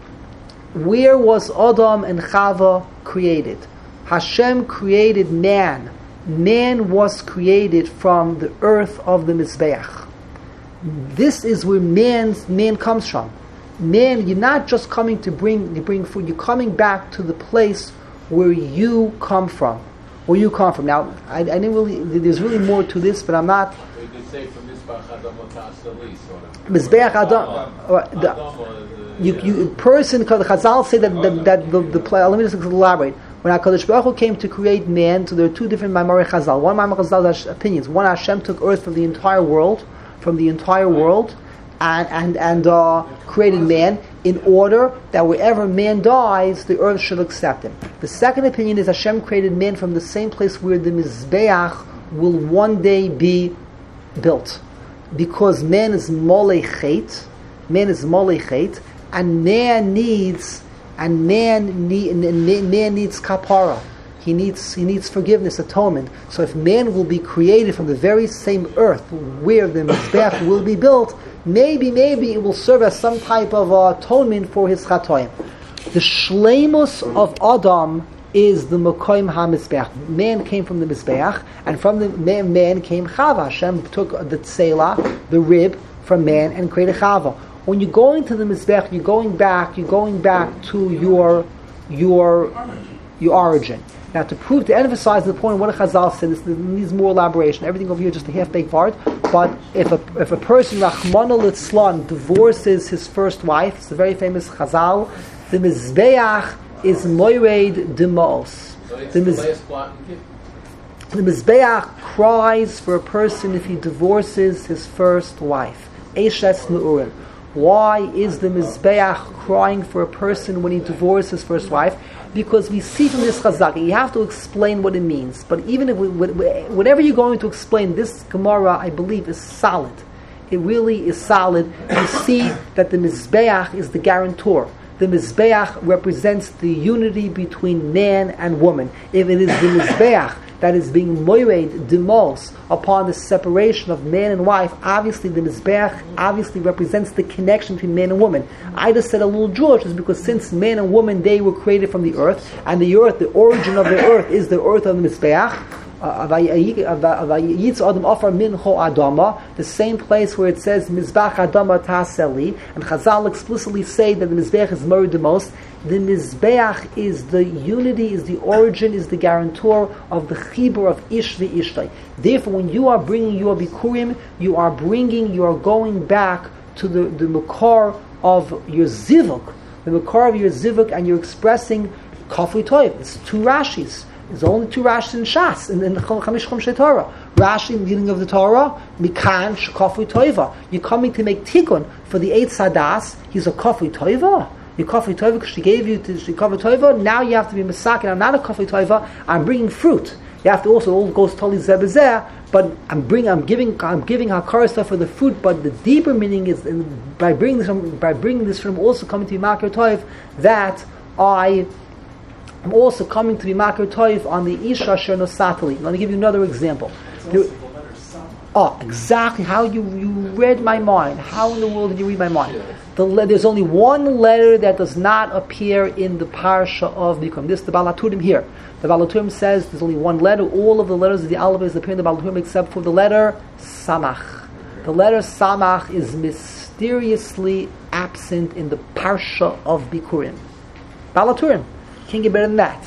Adam and Chava created? Hashem created man. Man was created from the earth of the Mizbeach. This is where man comes from. Man, you're not just coming to bring food. You're coming back to the place where you come from. Now, I didn't really. There's really more to this, but I'm not. We could say from Mizbeach Adam Tasali, sort of. Mizbeach Adam. You person. Chazal say that the play. Let me just elaborate. When HaKadosh Baruch Hu came to create man, so there are two different Maimorei Chazal. One Maimorei Chazal has opinions. One, Hashem took earth from the entire world, created man in order that wherever man dies, the earth should accept him. The second opinion is Hashem created man from the same place where the Mizbeach will one day be built. Because man is molei chet, and man needs kapara. He needs forgiveness, atonement. So if man will be created from the very same earth where the Mizbeach will be built, maybe it will serve as some type of atonement for his chatoim. The shleimus of Adam is the Mokoim HaMizbeach. Man came from the Mizbeach, and from the man came Chava. Hashem took the tzela, the rib, from man and created Chava. When you're going to the Mizbeach, you're going back to your origin. Now, to emphasize the point of what Chazal said, this needs more elaboration. Everything over here is just a half-baked part. But if a person, Rachmana litzlan, divorces his first wife, it's a very famous Chazal, the Mizbeach is moired demos. So it's the last plot in The Mizbeach cries for a person if he divorces his first wife. Eshes Nu'urim. Why is the Mizbeach crying for a person when he divorces his first wife? Because we see from this Chazak, you have to explain what it means. But even if whatever you're going to explain, this Gemara, I believe, is solid. It really is solid. You see that the Mizbeach is the guarantor. The Mizbeach represents the unity between man and woman. If it is the Mizbeach that is being moired demos upon the separation of man and wife, obviously the Mizbeach obviously represents the connection between man and woman. I just said a little George is because since man and woman, they were created from the earth, and the earth, the origin of the earth is the earth of the Mizbeach. The same place where it says Mizbach Adama Taseli, and Chazal explicitly say that the Mizbeach is moired demos. The Mizbeach is the unity, is the origin, is the guarantor of the chibur of Ish v'Ishtay. Therefore, when you are bringing your Bikurim, you are going back to the Makar of your Zivuk. The Makar of your Zivuk, and you're expressing Kafui Toiv. It's two Rashis. There's only two Rashis in Shas, in Chamish Chomshei Torah. Rashi in the beginning of the Torah, Mikan Shkafui Toiva. You're coming to make Tikkun for the Eitz Hadas. He's a Kafui Toiva. You're Kafui Toiva because she gave you to Kafui Toiva. Now you have to be Masakin. I'm not a Kafui Toiva. I'm bringing fruit. You have to also, all goes totally zebezeh, but I'm giving Hakara stuff for the fruit. But the deeper meaning is by bringing this from also coming to be Makar Toiv, that I'm also coming to be Makar Toiv on the Isha Sherno Satali. Let me give you another example. Exactly how you read my mind. How in the world did you read my mind? There's only one letter that does not appear in the Parsha of Bikurim. This is the Baal HaTurim here. The Baal HaTurim says there's only one letter. All of the letters of the Aleph appear in the Baal HaTurim except for the letter Samach. The letter Samach is mysteriously absent in the Parsha of Bikurim. Baal HaTurim. Can't get better than that.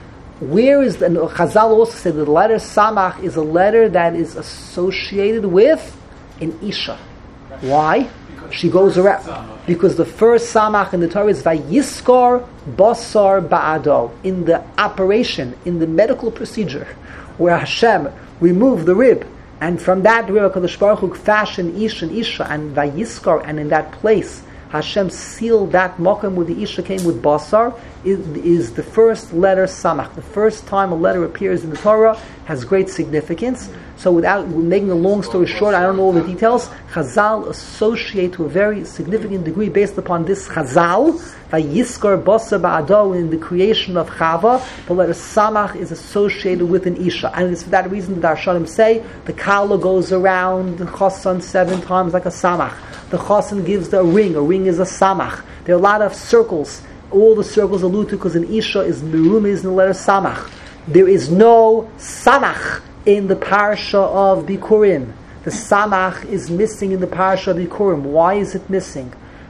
Where is the Chazal also said that the letter Samach is a letter that is associated with an Isha. Why? She goes around. Because the first Samach in the Torah is Vayiskor Basar Ba'ado. In the operation, in the medical procedure, where Hashem removed the rib, and from that rib HaKadosh Baruch Hu fashioned Ish and Isha, and Vayiskor, and in that place Hashem sealed that makom where the Isha came with Basar, is the first letter Samach. The first time a letter appears in the Torah has great significance. So without making a long story short, I don't know all the details, Chazal associate to a very significant degree based upon this Chazal, Vayiskar Basar Ba'ado, in the creation of Chava, the letter Samach is associated with an Isha. And it's for that reason that Darshanim say, the Kala goes around the Chosan 7 times like a Samach. The Chosan gives the ring. A ring is a Samach. There are a lot of circles. All the circles allude to because an Isha is Merumiz in the letter Samach. There is no Samach in the Parsha of Bikurim. The Samach is missing in the Parsha of Bikurim. Why is it missing?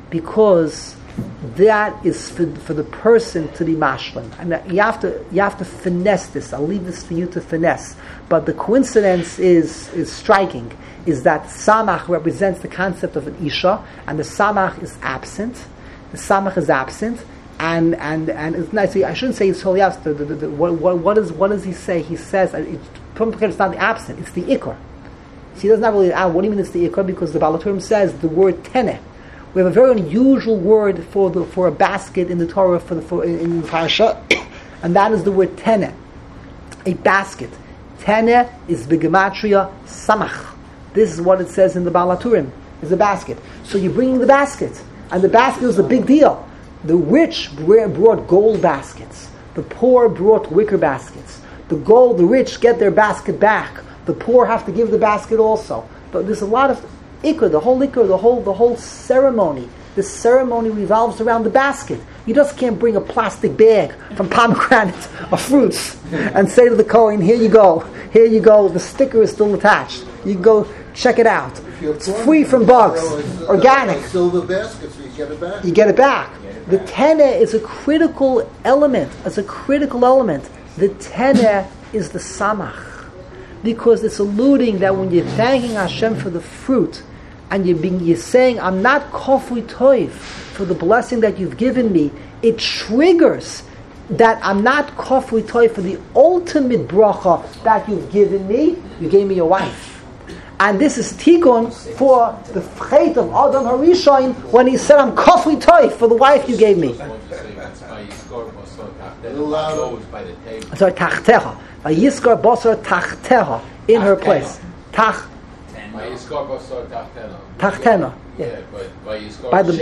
Because that is for the person to be mashlim. And you have to finesse this. I'll leave this for you to finesse. But the coincidence is striking, is that Samach represents the concept of an Isha, and the Samach is absent. The Samach is absent, and it's nice. I shouldn't say it's wholly absent. What does he say? He says it's not the absent; it's the ikar. See, that's not really what do you mean it's the ikar? Because the Baal HaTurim says the word teneh. We have a very unusual word for a basket in the Torah in the parasha, and that is the word teneh, a basket. Teneh is b'gematria samach. This is what it says in the Baal HaTurim, is a basket. So you're bringing the basket, and the basket was a big deal. The rich brought gold baskets. The poor brought wicker baskets. The rich get their basket back. The poor have to give the basket also. But there's a lot of ikar, the whole ceremony. The ceremony revolves around the basket. You just can't bring a plastic bag from pomegranate of fruits and say to the Kohen, here you go, the sticker is still attached. You can go check it out. It's free from bugs, organic. Silver basket, so you get it back. You get it back. The teneh is a critical element. The teneh is the samach. Because it's alluding that when you're thanking Hashem for the fruit, and you're saying, I'm not kofui toiv for the blessing that you've given me, it triggers that I'm not kofui toiv for the ultimate bracha that you've given me. You gave me a wife. And this is tikkun for the chet of Adam Harishon when he said, I'm kofui toiv for the wife you gave me. Sorry, tachtecha. Vayiskar basar tachtecha, in her place. Tachtena. Yeah. By the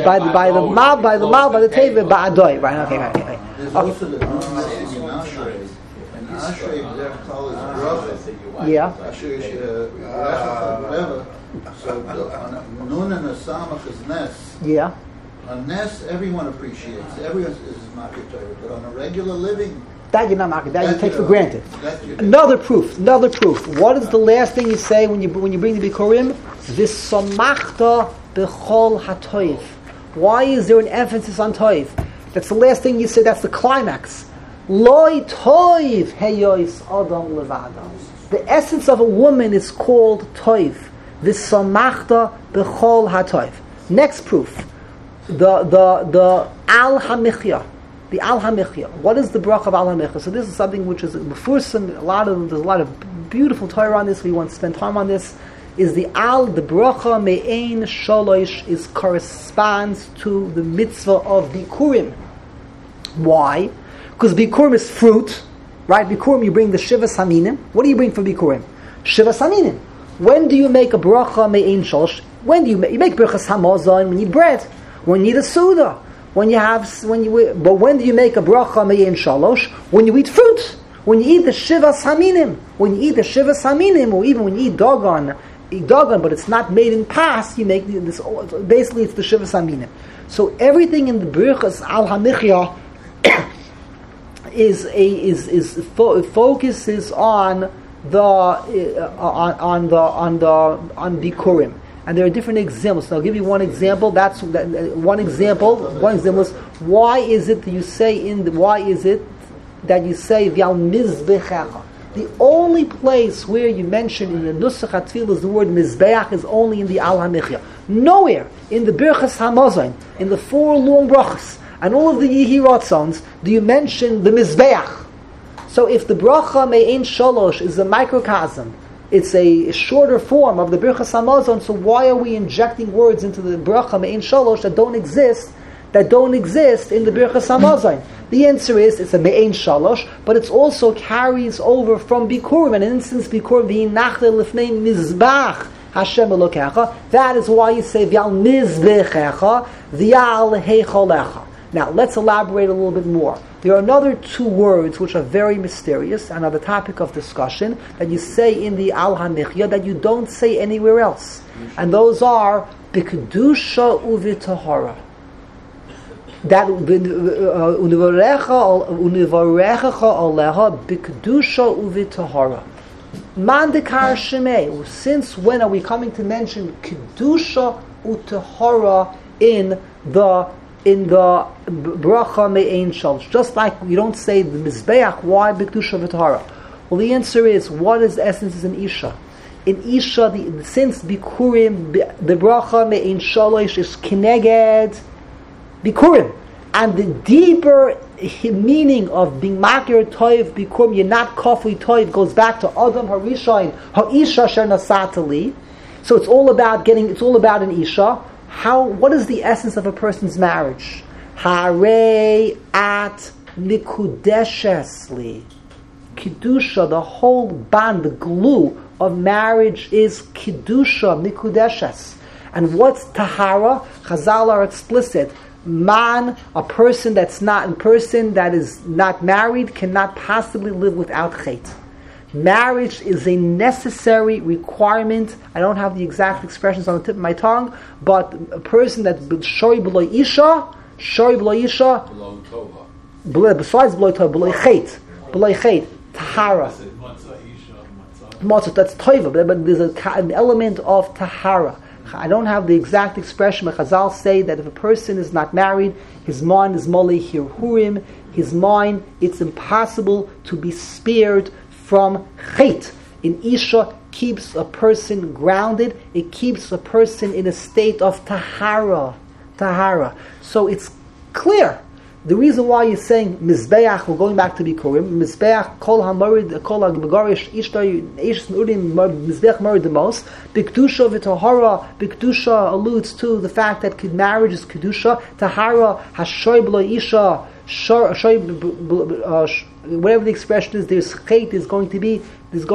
teva ba'adoy. Right. Okay. There's also the Ashrei. And Ashrei there calls brother. Yeah. Whatever. So Nun and the Samach is Nes. Yeah. On Nes, everyone appreciates. Everyone is Makir Torah. But on a regular living, that you're not marking. That you take for granted. Another proof. What is the last thing you say when you bring the Bikurim? V'samachta b'chol hatoiv. Why is there an emphasis on toiv? That's the last thing you say. That's the climax. Loi toiv heyois adam levada. The essence of a woman is called toiv. V'samachta b'chol hatoiv. Next proof. The al hamichya. The Al HaMichya. What is the bracha of Al HaMichya? So this is something which is befursim. There's a lot of beautiful Torah on this. We want to spend time on this. Is the bracha me'ein shalosh corresponds to the mitzvah of Bikurim. Why? Because Bikurim is fruit, right? Bikurim, you bring the Shivas Haminim. What do you bring for Bikurim? Shivas Haminim. When do you make a bracha me'ein shalosh? When do you make brachas hamazon? When you eat bread. When you eat a suda. But when do you make a bracha me'ein shalosh? When you eat fruit. When you eat the shivas haminim. When you eat the shivas haminim, or even when you eat dagan, but it's not made in pas, you make this. Basically, it's the shivas haminim. So everything in the brachas al hamichya focuses on bikurim. And there are different examples. So I'll give you one example. One example is why is it that you say V'al mizbechacha? The only place where you mention in the Nusach HaTfilah is the word mizbeach is only in the Al HaMichya. Nowhere in the Birchas HaMazon, in the 4 long brachas and all of the Yehi Ratzons, do you mention the mizbeach. So if the bracha me'ein shalosh is a microcosm, it's a shorter form of the Birchas HaMazon, so why are we injecting words into the bracha me'ein shalosh that don't exist in the Birchas HaMazon? The answer is it's a me'ein shalosh, but it also carries over from Bikurim. In an instance, Bikurim v'inachle lifnei mizbach Hashem Elokecha. That is why you say v'al mizbechecha v'al heicholecha. Now let's elaborate a little bit more. There are another 2 words which are very mysterious and are the topic of discussion that you say in the Al HaMichya that you don't say anywhere else. And those are B'kedusha u'v'tahara. That univarecha aleha B'kedusha u'v'tahara. Mandikar Shemei. Since when are we coming to mention Kedusha u'tahara in the bracha me'ein shalosh? Just like you don't say the mizbeach, why b'kedusha v'tahara? Well, the answer is, what is the essence in Isha? In Isha, since Bikurim, the bracha me'ein shalosh is kineged Bikurim, and the deeper meaning of being makir toiv Bikurim, you're not kafui toiv, goes back to Adam Harishon Ha'isha Sher Nasatali. So it's all about an Isha. What is the essence of a person's marriage? Harei at mikudeshesli. Kiddusha, the whole bond, the glue of marriage is Kiddusha, mikudeshes. And what's Tahara? Chazal are explicit. Man, a person that is not married cannot possibly live without Chet. Marriage is a necessary requirement. I don't have the exact expressions on the tip of my tongue, but a person that shori b'lo isha, besides b'lo tova, b'lo chet, tahara. Matzah, that's toiva, but there's an element of tahara. I don't have the exact expression, but Chazal say that if a person is not married, his mind is molei hirhurim, his mind, it's impossible to be spared from chet. An Isha keeps a person grounded, it keeps a person in a state of tahara. So it's clear. The reason why you're saying Mizbeach, we're going back to Bikurim, Mizbeach, Kol HaMorid, Kol HaGmagarish, Ishtar, Mizbeach Morid the most. Bikdusha v'Tahara, Bikdusha alludes to the fact that marriage is Kedusha, Tahara, Hashoy B'lo Isha, whatever the expression is, there's Chet, there's going to be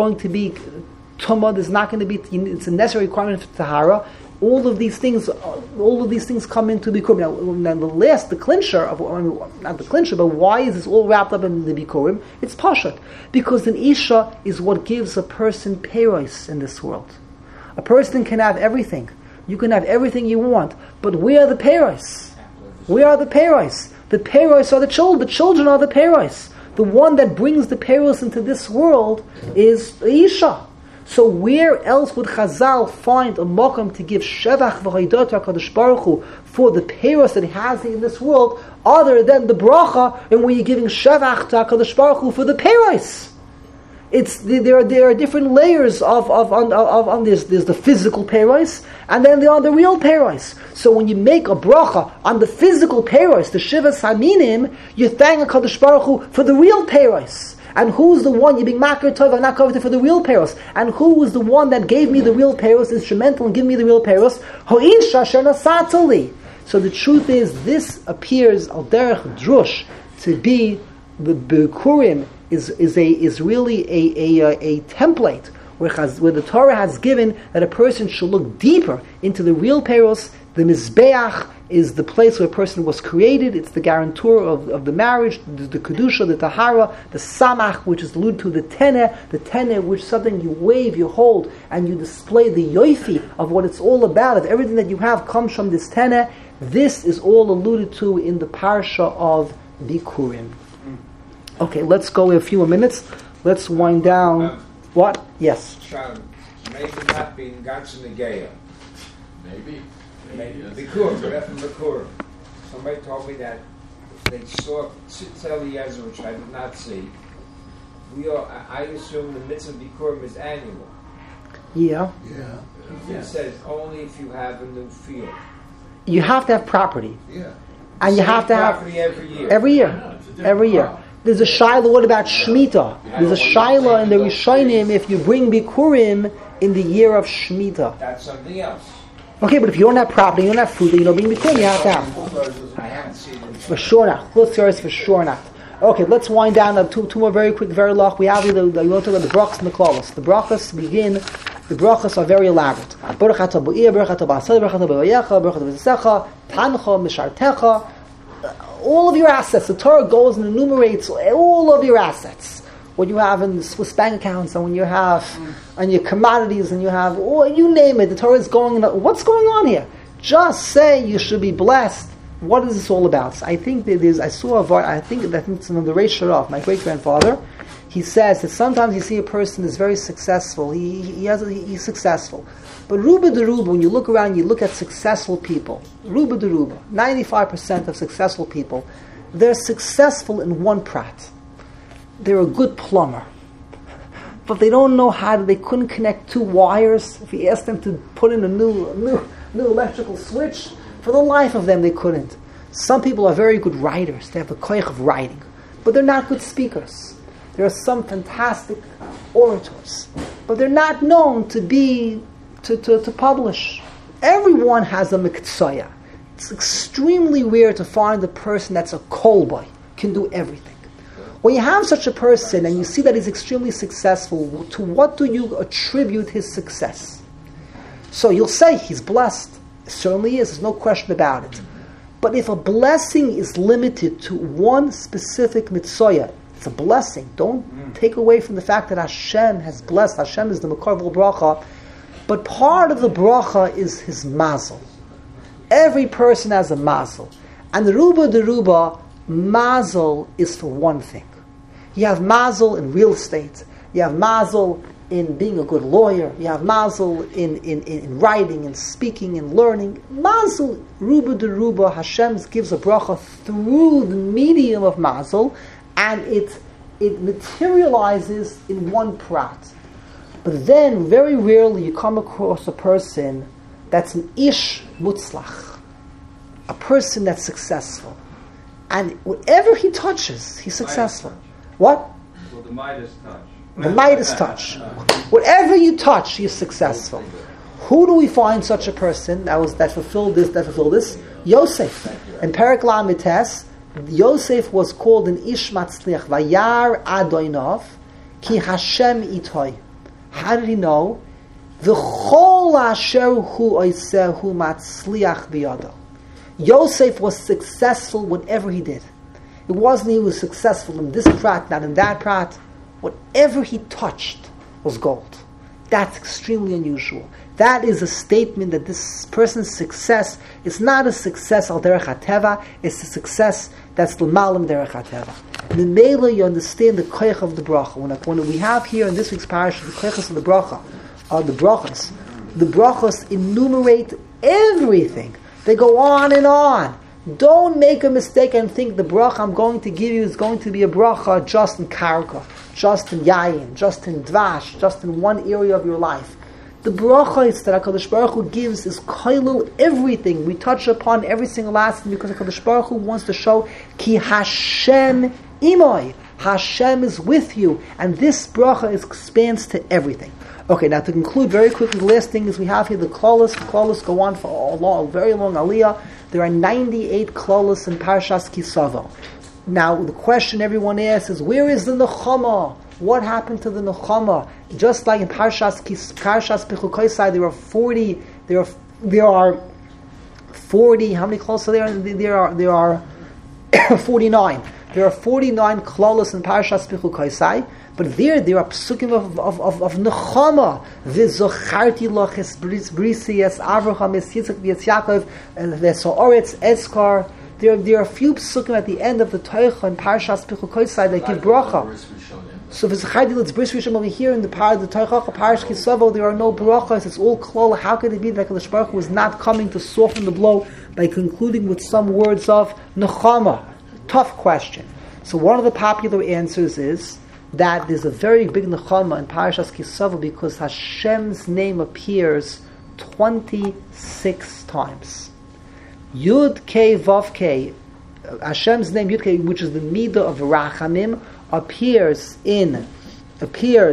Tumah, there's not going to be, it's a necessary requirement for Tahara. All of these things come into Bikurim. Now the clincher not the clincher, but why is this all wrapped up in the Bikurim? It's Pashat. Because an Isha is what gives a person Peros in this world. A person can have everything. You can have everything you want, but where are the Peros? Where are the Peros? The Peros are the children. The children are the Peros. The one that brings the Peros into this world is the Isha. So where else would Chazal find a makom to give Shevach v'Haidot HaKadosh Baruch Hu for the Peros that he has in this world, other than the bracha, and where you're giving Shevach to HaKadosh Baruch Hu for the Peros? There are different layers of there's the physical Peros, and then there are the real Peros. So when you make a bracha on the physical Peros, the Shivas Haminim, you thank HaKadosh Baruch Hu for the real Peros. And who's the one, you're being makar tov, not coveted for the real peros? And who was the one that gave me the real peros, instrumental in giving me the real peros? Ho'isha shenasatali. So the truth is, this appears al derech drush to be the Bikurim is really a template where the Torah has given that a person should look deeper into the real peros. The Mizbeach is the place where a person was created. It's the guarantor of the marriage, the Kedusha, the Tahara, the Samach, which is alluded to the Teneh, which is something you wave, you hold, and you display the Yoifi of what it's all about. If everything that you have comes from this Teneh, this is all alluded to in the Parsha of Bikurim. Okay, let's go in a few more minutes. Let's wind down. What? Yes. Sharon, maybe not being Gans Negeya. Maybe. Bikur. Somebody told me that they saw Tzitz Eliezer, which I did not see. I assume the mitzvah Bikurim is annual. Yeah. It says only if you have a new field. You have to have property. Yeah. And you have to have property every year. Every year. There's a Shaila, what about Shemitah? There's a Shaila in the Rishonim if you bring Bikurim in the year of Shemitah. That's something else. Okay, but if you don't have property, you don't have food, you don't bring Bikurim, you have to have. I haven't seen it. For sure not. Close yours for sure not. Okay, let's wind down two more very quick, very long. We have you want to talk about the brachas and the klalos. The brachas begin. The brachas are very elaborate. Baruch atah bo'ir, baruch atah ba'aseh, baruch atah b'vayecha, baruch atah b'zisecha, tancha, mishartecha. All of your assets. The Torah goes and enumerates all of your assets. What you have in the Swiss bank accounts, and when you have on your commodities, and you have, you name it. The Torah is going. What's going on here? Just say you should be blessed. What is this all about? So I think that I saw I think it's on the Reish Sharaf, my great grandfather. He says that sometimes you see a person is very successful. He's successful. But Ruba de Ruba, when you look around, you look at successful people. Ruba de Ruba, 95% of successful people, they're successful in one prat. They're a good plumber. But they don't know they couldn't connect two wires. If you ask them to put in a new electrical switch, for the life of them they couldn't. Some people are very good writers. They have the koyach of writing. But they're not good speakers. There are some fantastic orators. But they're not known to to publish. Everyone has a miktsaya. It's extremely rare to find a person that's a kol boy, can do everything. When you have such a person and you see that he's extremely successful, to what do you attribute his success? So you'll say he's blessed. It certainly is, there's no question about it. But if a blessing is limited to one specific mitzvah, it's a blessing. Don't take away from the fact that Hashem has blessed. Hashem is the makar of bracha. But part of the bracha is his mazel. Every person has a mazel. And the ruba, mazel is for one thing. You have mazel in real estate. You have mazel in being a good lawyer. You have mazel in writing and speaking and learning. Mazel, ruba, Hashem gives a bracha through the medium of mazel, and it materializes in one prat. But then, very rarely, you come across a person that's an ish mutzlach, a person that's successful. And whatever he touches, he's successful. What? Well, the Midas touch. The Midas touch. Whatever you touch, you're successful. Who do we find such a person that fulfilled this? Yosef. In Perek Lamed Tes, Yosef was called an ish matzliach, vayar adoinov, ki Hashem itoy. How did he know? V'chol asher hu oisehu matzliach biyado. Yosef was successful whatever he did. It wasn't he was successful in this prat, not in that prat. Whatever he touched was gold. That's extremely unusual. That is a statement that this person's success is not a success al derech hateva, it's a success that's l'malam derech hateva. In the Mela, you understand the koich of the bracha. When we have here in this week's parasha, the koiches of the bracha, are the brachas. The brachas enumerate everything. They go on and on. Don't make a mistake and think the bracha I'm going to give you is going to be a bracha just in karka, just in yayin, just in dvash, just in one area of your life. The bracha is that HaKadosh Baruch Hu gives is kailul everything. We touch upon every single last thing because HaKadosh Baruch Hu wants to show ki Hashem imoy. Hashem is with you. And this bracha expands to everything. Okay, now to conclude very quickly, the last thing is we have here the klolos. Klolos go on for a very long aliyah. There are 98 klolos in Parshas Kisavo. Now, the question everyone asks is, where is the Nechama? What happened to the Nechama? Just like in Parshas Pechukosai, there are 40, how many klolos are there? There are 49. There are 49 klolos in Parshas Pechukosai. But there are psukim of nechama. V'zocharti loch es brisi es Avraham es Yitzchak v'es Yaakov v'soretz eskar. There are a few psukim at the end of the Torah in Parshas Pechukosai that give bracha. So v'zocharti loch es bris rishon over here in the Torah Parshas Kisavo there are no brachas. It's all klol. How could it be that HaKadosh Baruch Hu was not coming to soften the blow by concluding with some words of nechama? Tough question. So one of the popular answers is that there's a very big nechama in Parashas Kisavo because Hashem's name appears 26 times. Yud Kei Vav Kei, Hashem's name Yud Kei, which is the midah of Rachamim, appears in the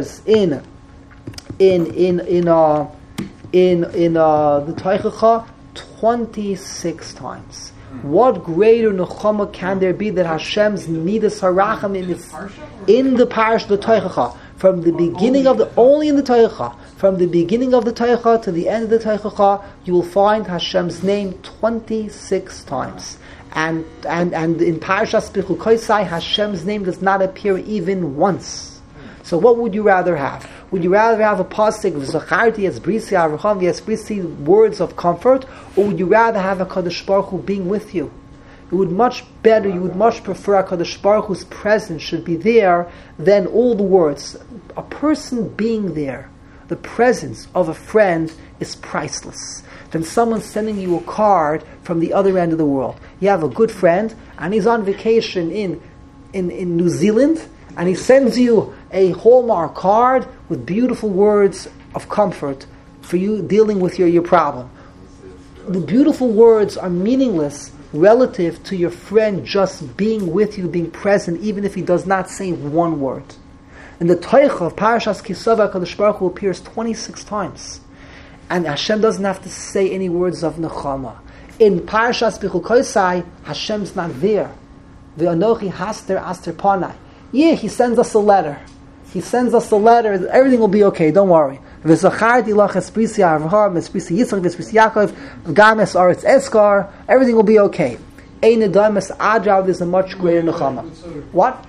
Teichacha 26 times. What greater nechama can there be that Hashem's midas harachamim is in the parish of the Teichacha, from the beginning of only in the Teichacha, from the beginning of the Teichacha to the end of the Teichacha, you will find Hashem's name 26 times. And in Parashas Pechukosai, Hashem's name does not appear even once. So what would you rather have? Would you rather have a pasuk v'zacharti es brisi avraham v'es brisi words of comfort, or would you rather have a Kadosh Baruch Hu being with you? You would much prefer a Kadosh Baruch Hu's presence should be there than all the words. A person being there, the presence of a friend is priceless. Than someone sending you a card from the other end of the world. You have a good friend and he's on vacation in New Zealand, and he sends you a Hallmark card with beautiful words of comfort for you dealing with your problem. The beautiful words are meaningless relative to your friend just being with you, being present, even if he does not say one word. In the Teicha of Parashas Kisava, HaKadosh Baruch Hu appears 26 times. and Hashem doesn't have to say any words of nechama. In Parashas Bechukosai, Hashem's not there. The Anochi Haster Aster Panai. Yeah, He sends us a letter. He sends us a letter. Everything will be okay. Don't worry. Everything will be okay. There's a much greater nechama. What?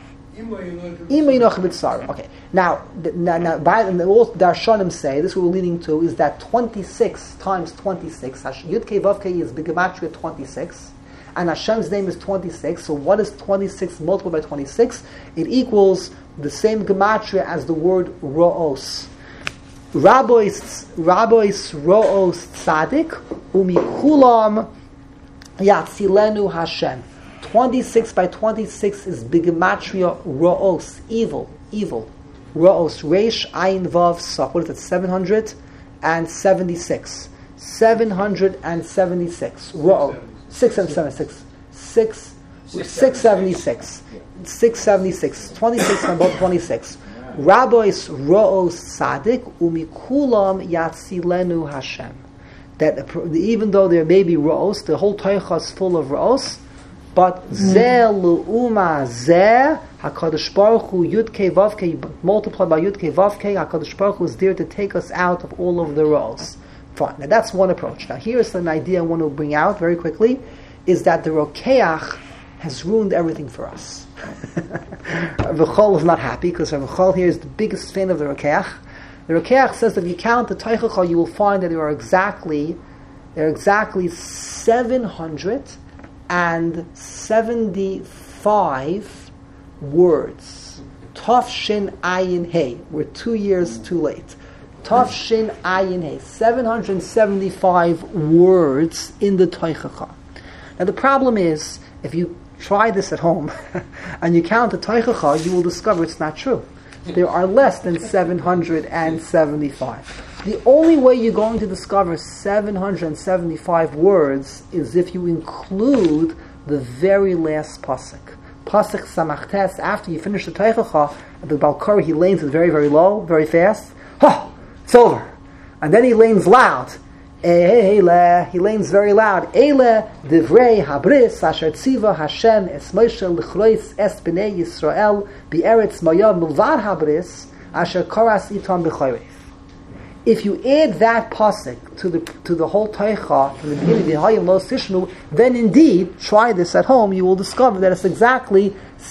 Okay. Now, all Darshanim say, this is what we're leading to, is that 26 times 26, Yud Kei Vav Kei is Gematria 26, and Hashem's name is 26, so what is 26 multiplied by 26? It equals the same Gematria as the word Ro'os. Rabois Ro'os Tzadik, Umikulam Yatzilenu Hashem. 26 by 26 is Bigematria Ro'os, evil. Ro'os, Reish, Ayin, Vav, Sach. What is it? 776. 776. Ro'os. 676. 676. 676. 26 by both 26. Rabois Ro'os Tzadik, Umikulam Yatzilenu Hashem. That even though there may be Ro'os, the whole Teicha is full of Ro'os, but Zeh Lu'uma Zeh, HaKadosh Baruch Hu Yud Kei Vav Kei, multiplied by Yud Kei Vav Kei, HaKadosh Baruch Hu is there to take us out of all of the Ro'os. Fine. Now that's one approach. Now here's an idea I want to bring out very quickly, is that the Rokeach has ruined everything for us. V'chol is not happy, because V'chol here is the biggest fan of the Rokeach. The Rokeach says that if you count the Teichacha, you will find that there are exactly 775 words. Tov Shin Ayin Hey. We're 2 years too late. Tov Shin Ayin Hey. 775 words in the Teichacha. Now the problem is, if you try this at home and you count the Teichacha, you will discover it's not true. There are less than 775. The only way you're going to discover 775 words is if you include the very last pasuk. Pasuk Samachtes, after you finish the Teichacha, the Balkari, he lanes it very, very low, very fast. It's over. And then he lanes loud. He lanes very loud. Eile divrei habris asher tziva Hashem es Moshe l'chrois es bnei Yisrael bi'eretz moyav milvad habris asher koras itam b'choref. If you add that pasuk to the whole Teicha from the beginning, V'hayim lo tishnu, then indeed, try this at home, you will discover that it's exactly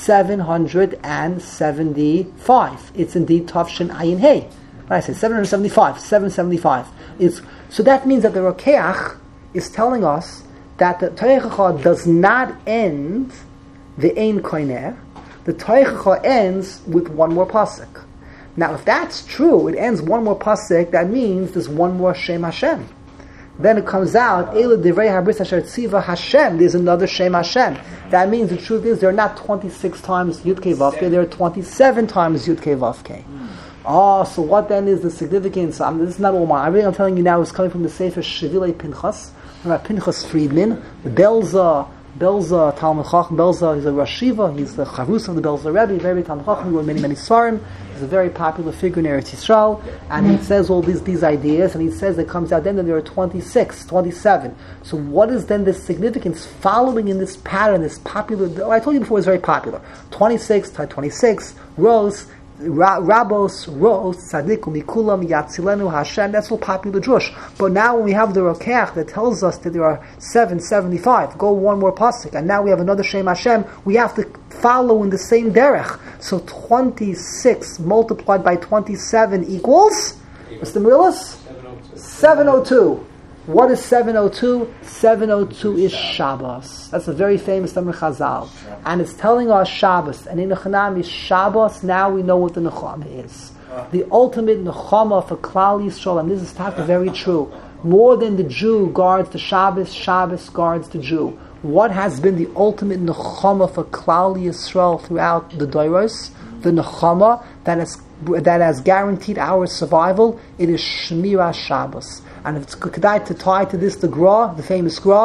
775. It's indeed Tavshin Ayin Hey. I said 775. So that means that the Rokeach is telling us that the Teichacha does not end the Ein Koiner. The Teichacha ends with one more pasuk. Now, if that's true, it ends one more pasuk, that means there's one more Shem Hashem. Then it comes out, Eile Divrei Habris Asher Tziva Hashem, there's another Shem Hashem. That means the truth is there are not 26 times Yud Kei Vav Kei, there are 27 times Yud Kei Vav Kei. So what then is the significance? This is not all mine. Everything I'm telling you now is coming from the Sefer Shevilei Pinchas, from Pinchas Friedman, the Belza Talmud Chacham. Belza is a Rosh Yeshiva, he's the Chavus of the Belza Rebbe, very Talmud Chacham, he wrote many Svarim. He's a very popular figure in Eretz Yisrael, and he says all these ideas, and he says it comes out then that there are 26, 27. So what is then the significance following in this pattern, this popular, I told you before it's very popular, 26 times 26, rows, Rabos, Ro'os, Tzadiku, Mikulam, Yatzilenu, Hashem, that's all popular Jewish. But now when we have the Rokeach that tells us that there are 775, go one more pasuk, and now we have another Shem Hashem, we have to follow in the same derech. So 26 multiplied by 27 equals, what's the Merilis? 702. What is 702? 702 is Shabbos. That's a very famous Tamar Chazal. And it's telling us Shabbos. And in the Chanam is Shabbos. Now we know what the Nechama is. The ultimate Nechama for Klal Yisrael, and this is very true. More than the Jew guards the Shabbos, Shabbos guards the Jew. What has been the ultimate Nechama for Klal Yisrael throughout the Doros? The Nechama that has guaranteed our survival, it is Shmira Shabbos. And if it's Kedai to tie to this, the Gra, the famous Gra,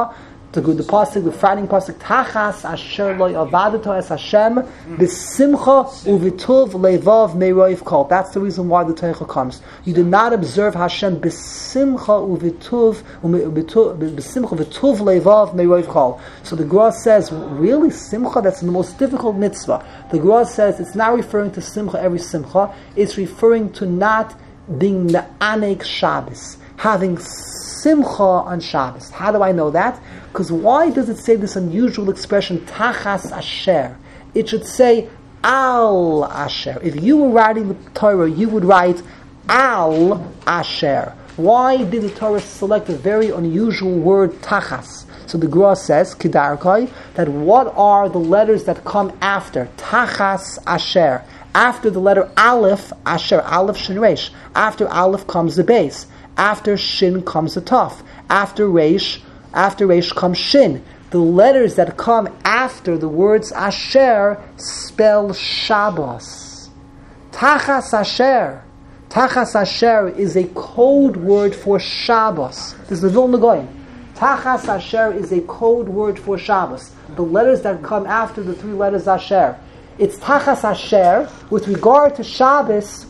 The pasuk, the frightening pasuk, Tachas asher lo yavadato es Hashem b'simcha uvituv levav meiroiv kol. That's the reason why the Teicha comes. You do not observe Hashem b'simcha uvituv levav meiroiv kol. So the Gra says, really, simcha? That's the most difficult mitzvah. The Gra says it's not referring to simcha every simcha. It's referring to not being na'anek Shabbos, having simcha on Shabbos. How do I know that? Because why does it say this unusual expression, Tachas Asher? It should say, Al Asher. If you were writing the Torah, you would write, Al Asher. Why did the Torah select a very unusual word, Tachas? So the Gra says, Kedarkai, that what are the letters that come after? Tachas Asher. After the letter Aleph, Asher, Aleph Shin Resh. After Aleph comes the base. After Shin comes the Taf. After Resh comes Shin. The letters that come after the words Asher spell Shabbos. Tachas Asher. Tachas Asher is a code word for Shabbos. This is the Vilna Gaon. Tachas Asher is a code word for Shabbos. The letters that come after the three letters Asher. It's Tachas Asher with regard to Shabbos.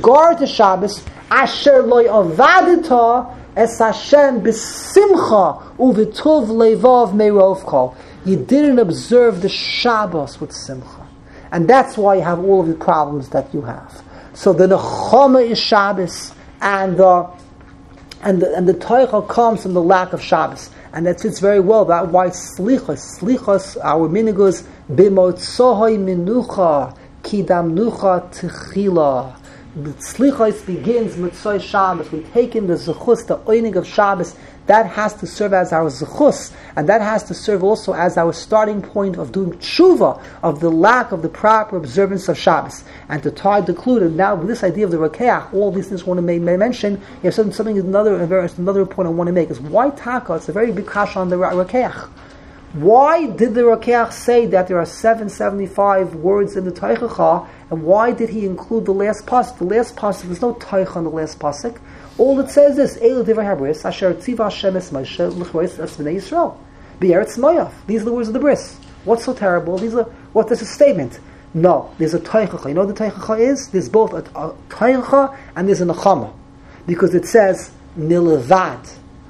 Asher lo avadita es Hashem b'simcha uvituv levav meirov kol. You didn't observe the Shabbos with simcha, and that's why you have all of the problems that you have. So the nechama is Shabbos, and the Teicha comes from the lack of Shabbos, and that fits very well. That's why slichos, our minigos b'motzohoi minucha kidamnucha techila. The Slichos begins Mitzvah Shabbos. We take in the Zechus, the oinig of Shabbos. That has to serve as our Zechus, and that has to serve also as our starting point of doing tshuva of the lack of the proper observance of Shabbos. And to tie the clue, and now with this idea of the Rakeach, all these things I want to mention. You have another point I want to make is why Taka? It's a very big kasha on the Rakeach. Why did the Rakeach say that there are 775 words in the Teicha, and why did he include the last pasuk? The last pasuk, there's no Teicha on the last pasuk. All it says is, Eilu divrei habris, asher tziva Hashem es Moshe l'chrois es bnei Yisrael. B'eretz Moav. These are the words of the bris. What's so terrible? There's a statement. No, there's a Teicha. You know what the Teicha is? There's both a Teicha and there's a Nechama. Because it says, Nilevad.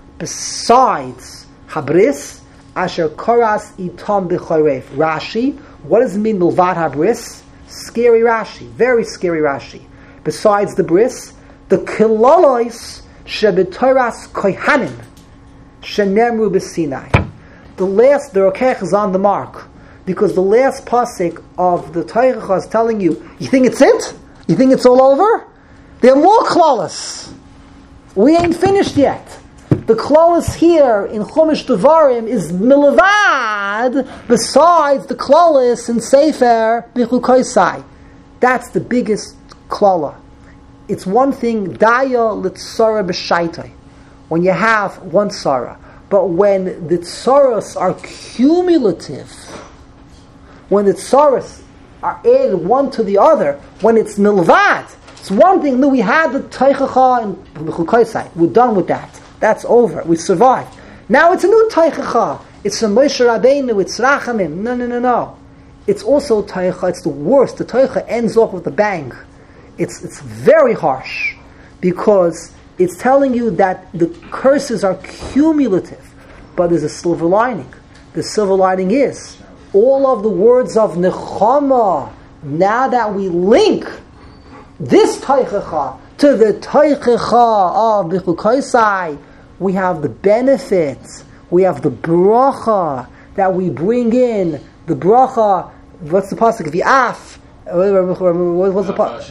Besides habris, Asher koras itam b'chorev. Rashi, what does it mean, milvad habris? Scary Rashi, very scary Rashi. Besides the bris, the kilolois shebetoras kohanim shenemru b'sinai. The Rakeach is on the mark, because the last pasuk of the Teicha is telling you think it's it? You think it's all over? There are more klalos. We ain't finished yet. The klalos here in Chumash Devarim is milavad besides the klalos in Sefer B'chukoisai. That's the biggest klala. It's one thing, daya l'tzara b'shaitai, when you have one tzara. But when the tzaras are cumulative, when the tzaras are added one to the other, when it's milvad, it's one thing. No, we had the Teichacha and B'chukoisai. We're done with that. That's over. We survived. Now it's a new Teichacha. It's a Moshe Rabbeinu. It's Rachamim. No. It's also Teicha. It's the worst. The Teicha ends off with a bang. It's very harsh, because it's telling you that the curses are cumulative, but there's a silver lining. The silver lining is all of the words of Nechama. Now that we link this Teichacha to the Teichacha of B'chukoisai, we have the benefits, we have the bracha that we bring in. The bracha, what's the pasuk? V'af. What's the pasuk?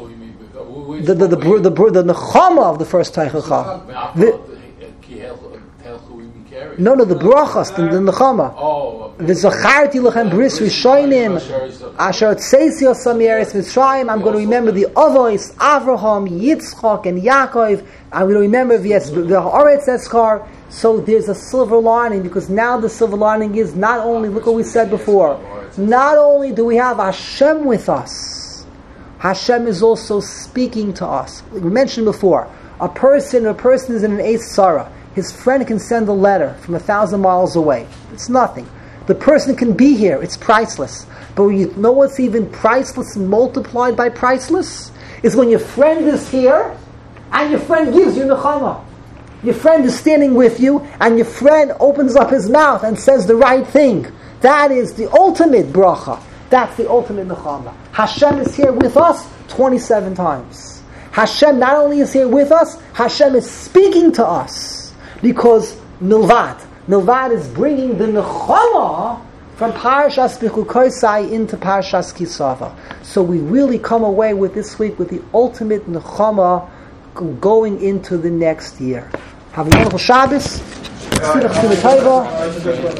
The nechama of the first Teichacha. No, the brachas, the nechama. V'zacharti lechem bris rishonim asher tzeisi osam yeretz Mitzrayim. I'm going to remember the avos, Avraham, Yitzchak, and Yaakov. I'm going to remember the Haaretz Eskar. So there's a silver lining, because now the silver lining is not only, look what we said before, not only do we have Hashem with us, Hashem is also speaking to us. We mentioned before, a person is in an Eitz Tzara. His friend can send a letter from 1,000 miles away. It's nothing. The person can be here. It's priceless. But you know what's even priceless multiplied by priceless? Is when your friend is here and your friend gives you nechama. Your friend is standing with you and your friend opens up his mouth and says the right thing. That is the ultimate bracha. That's the ultimate nechama. Hashem is here with us 27 times. Hashem not only is here with us, Hashem is speaking to us. Because Milvad is bringing the nechama from Parashas Bechukosai into Parashas Kisava. So we really come away with this week with the ultimate nechama going into the next year. Have a wonderful Shabbos.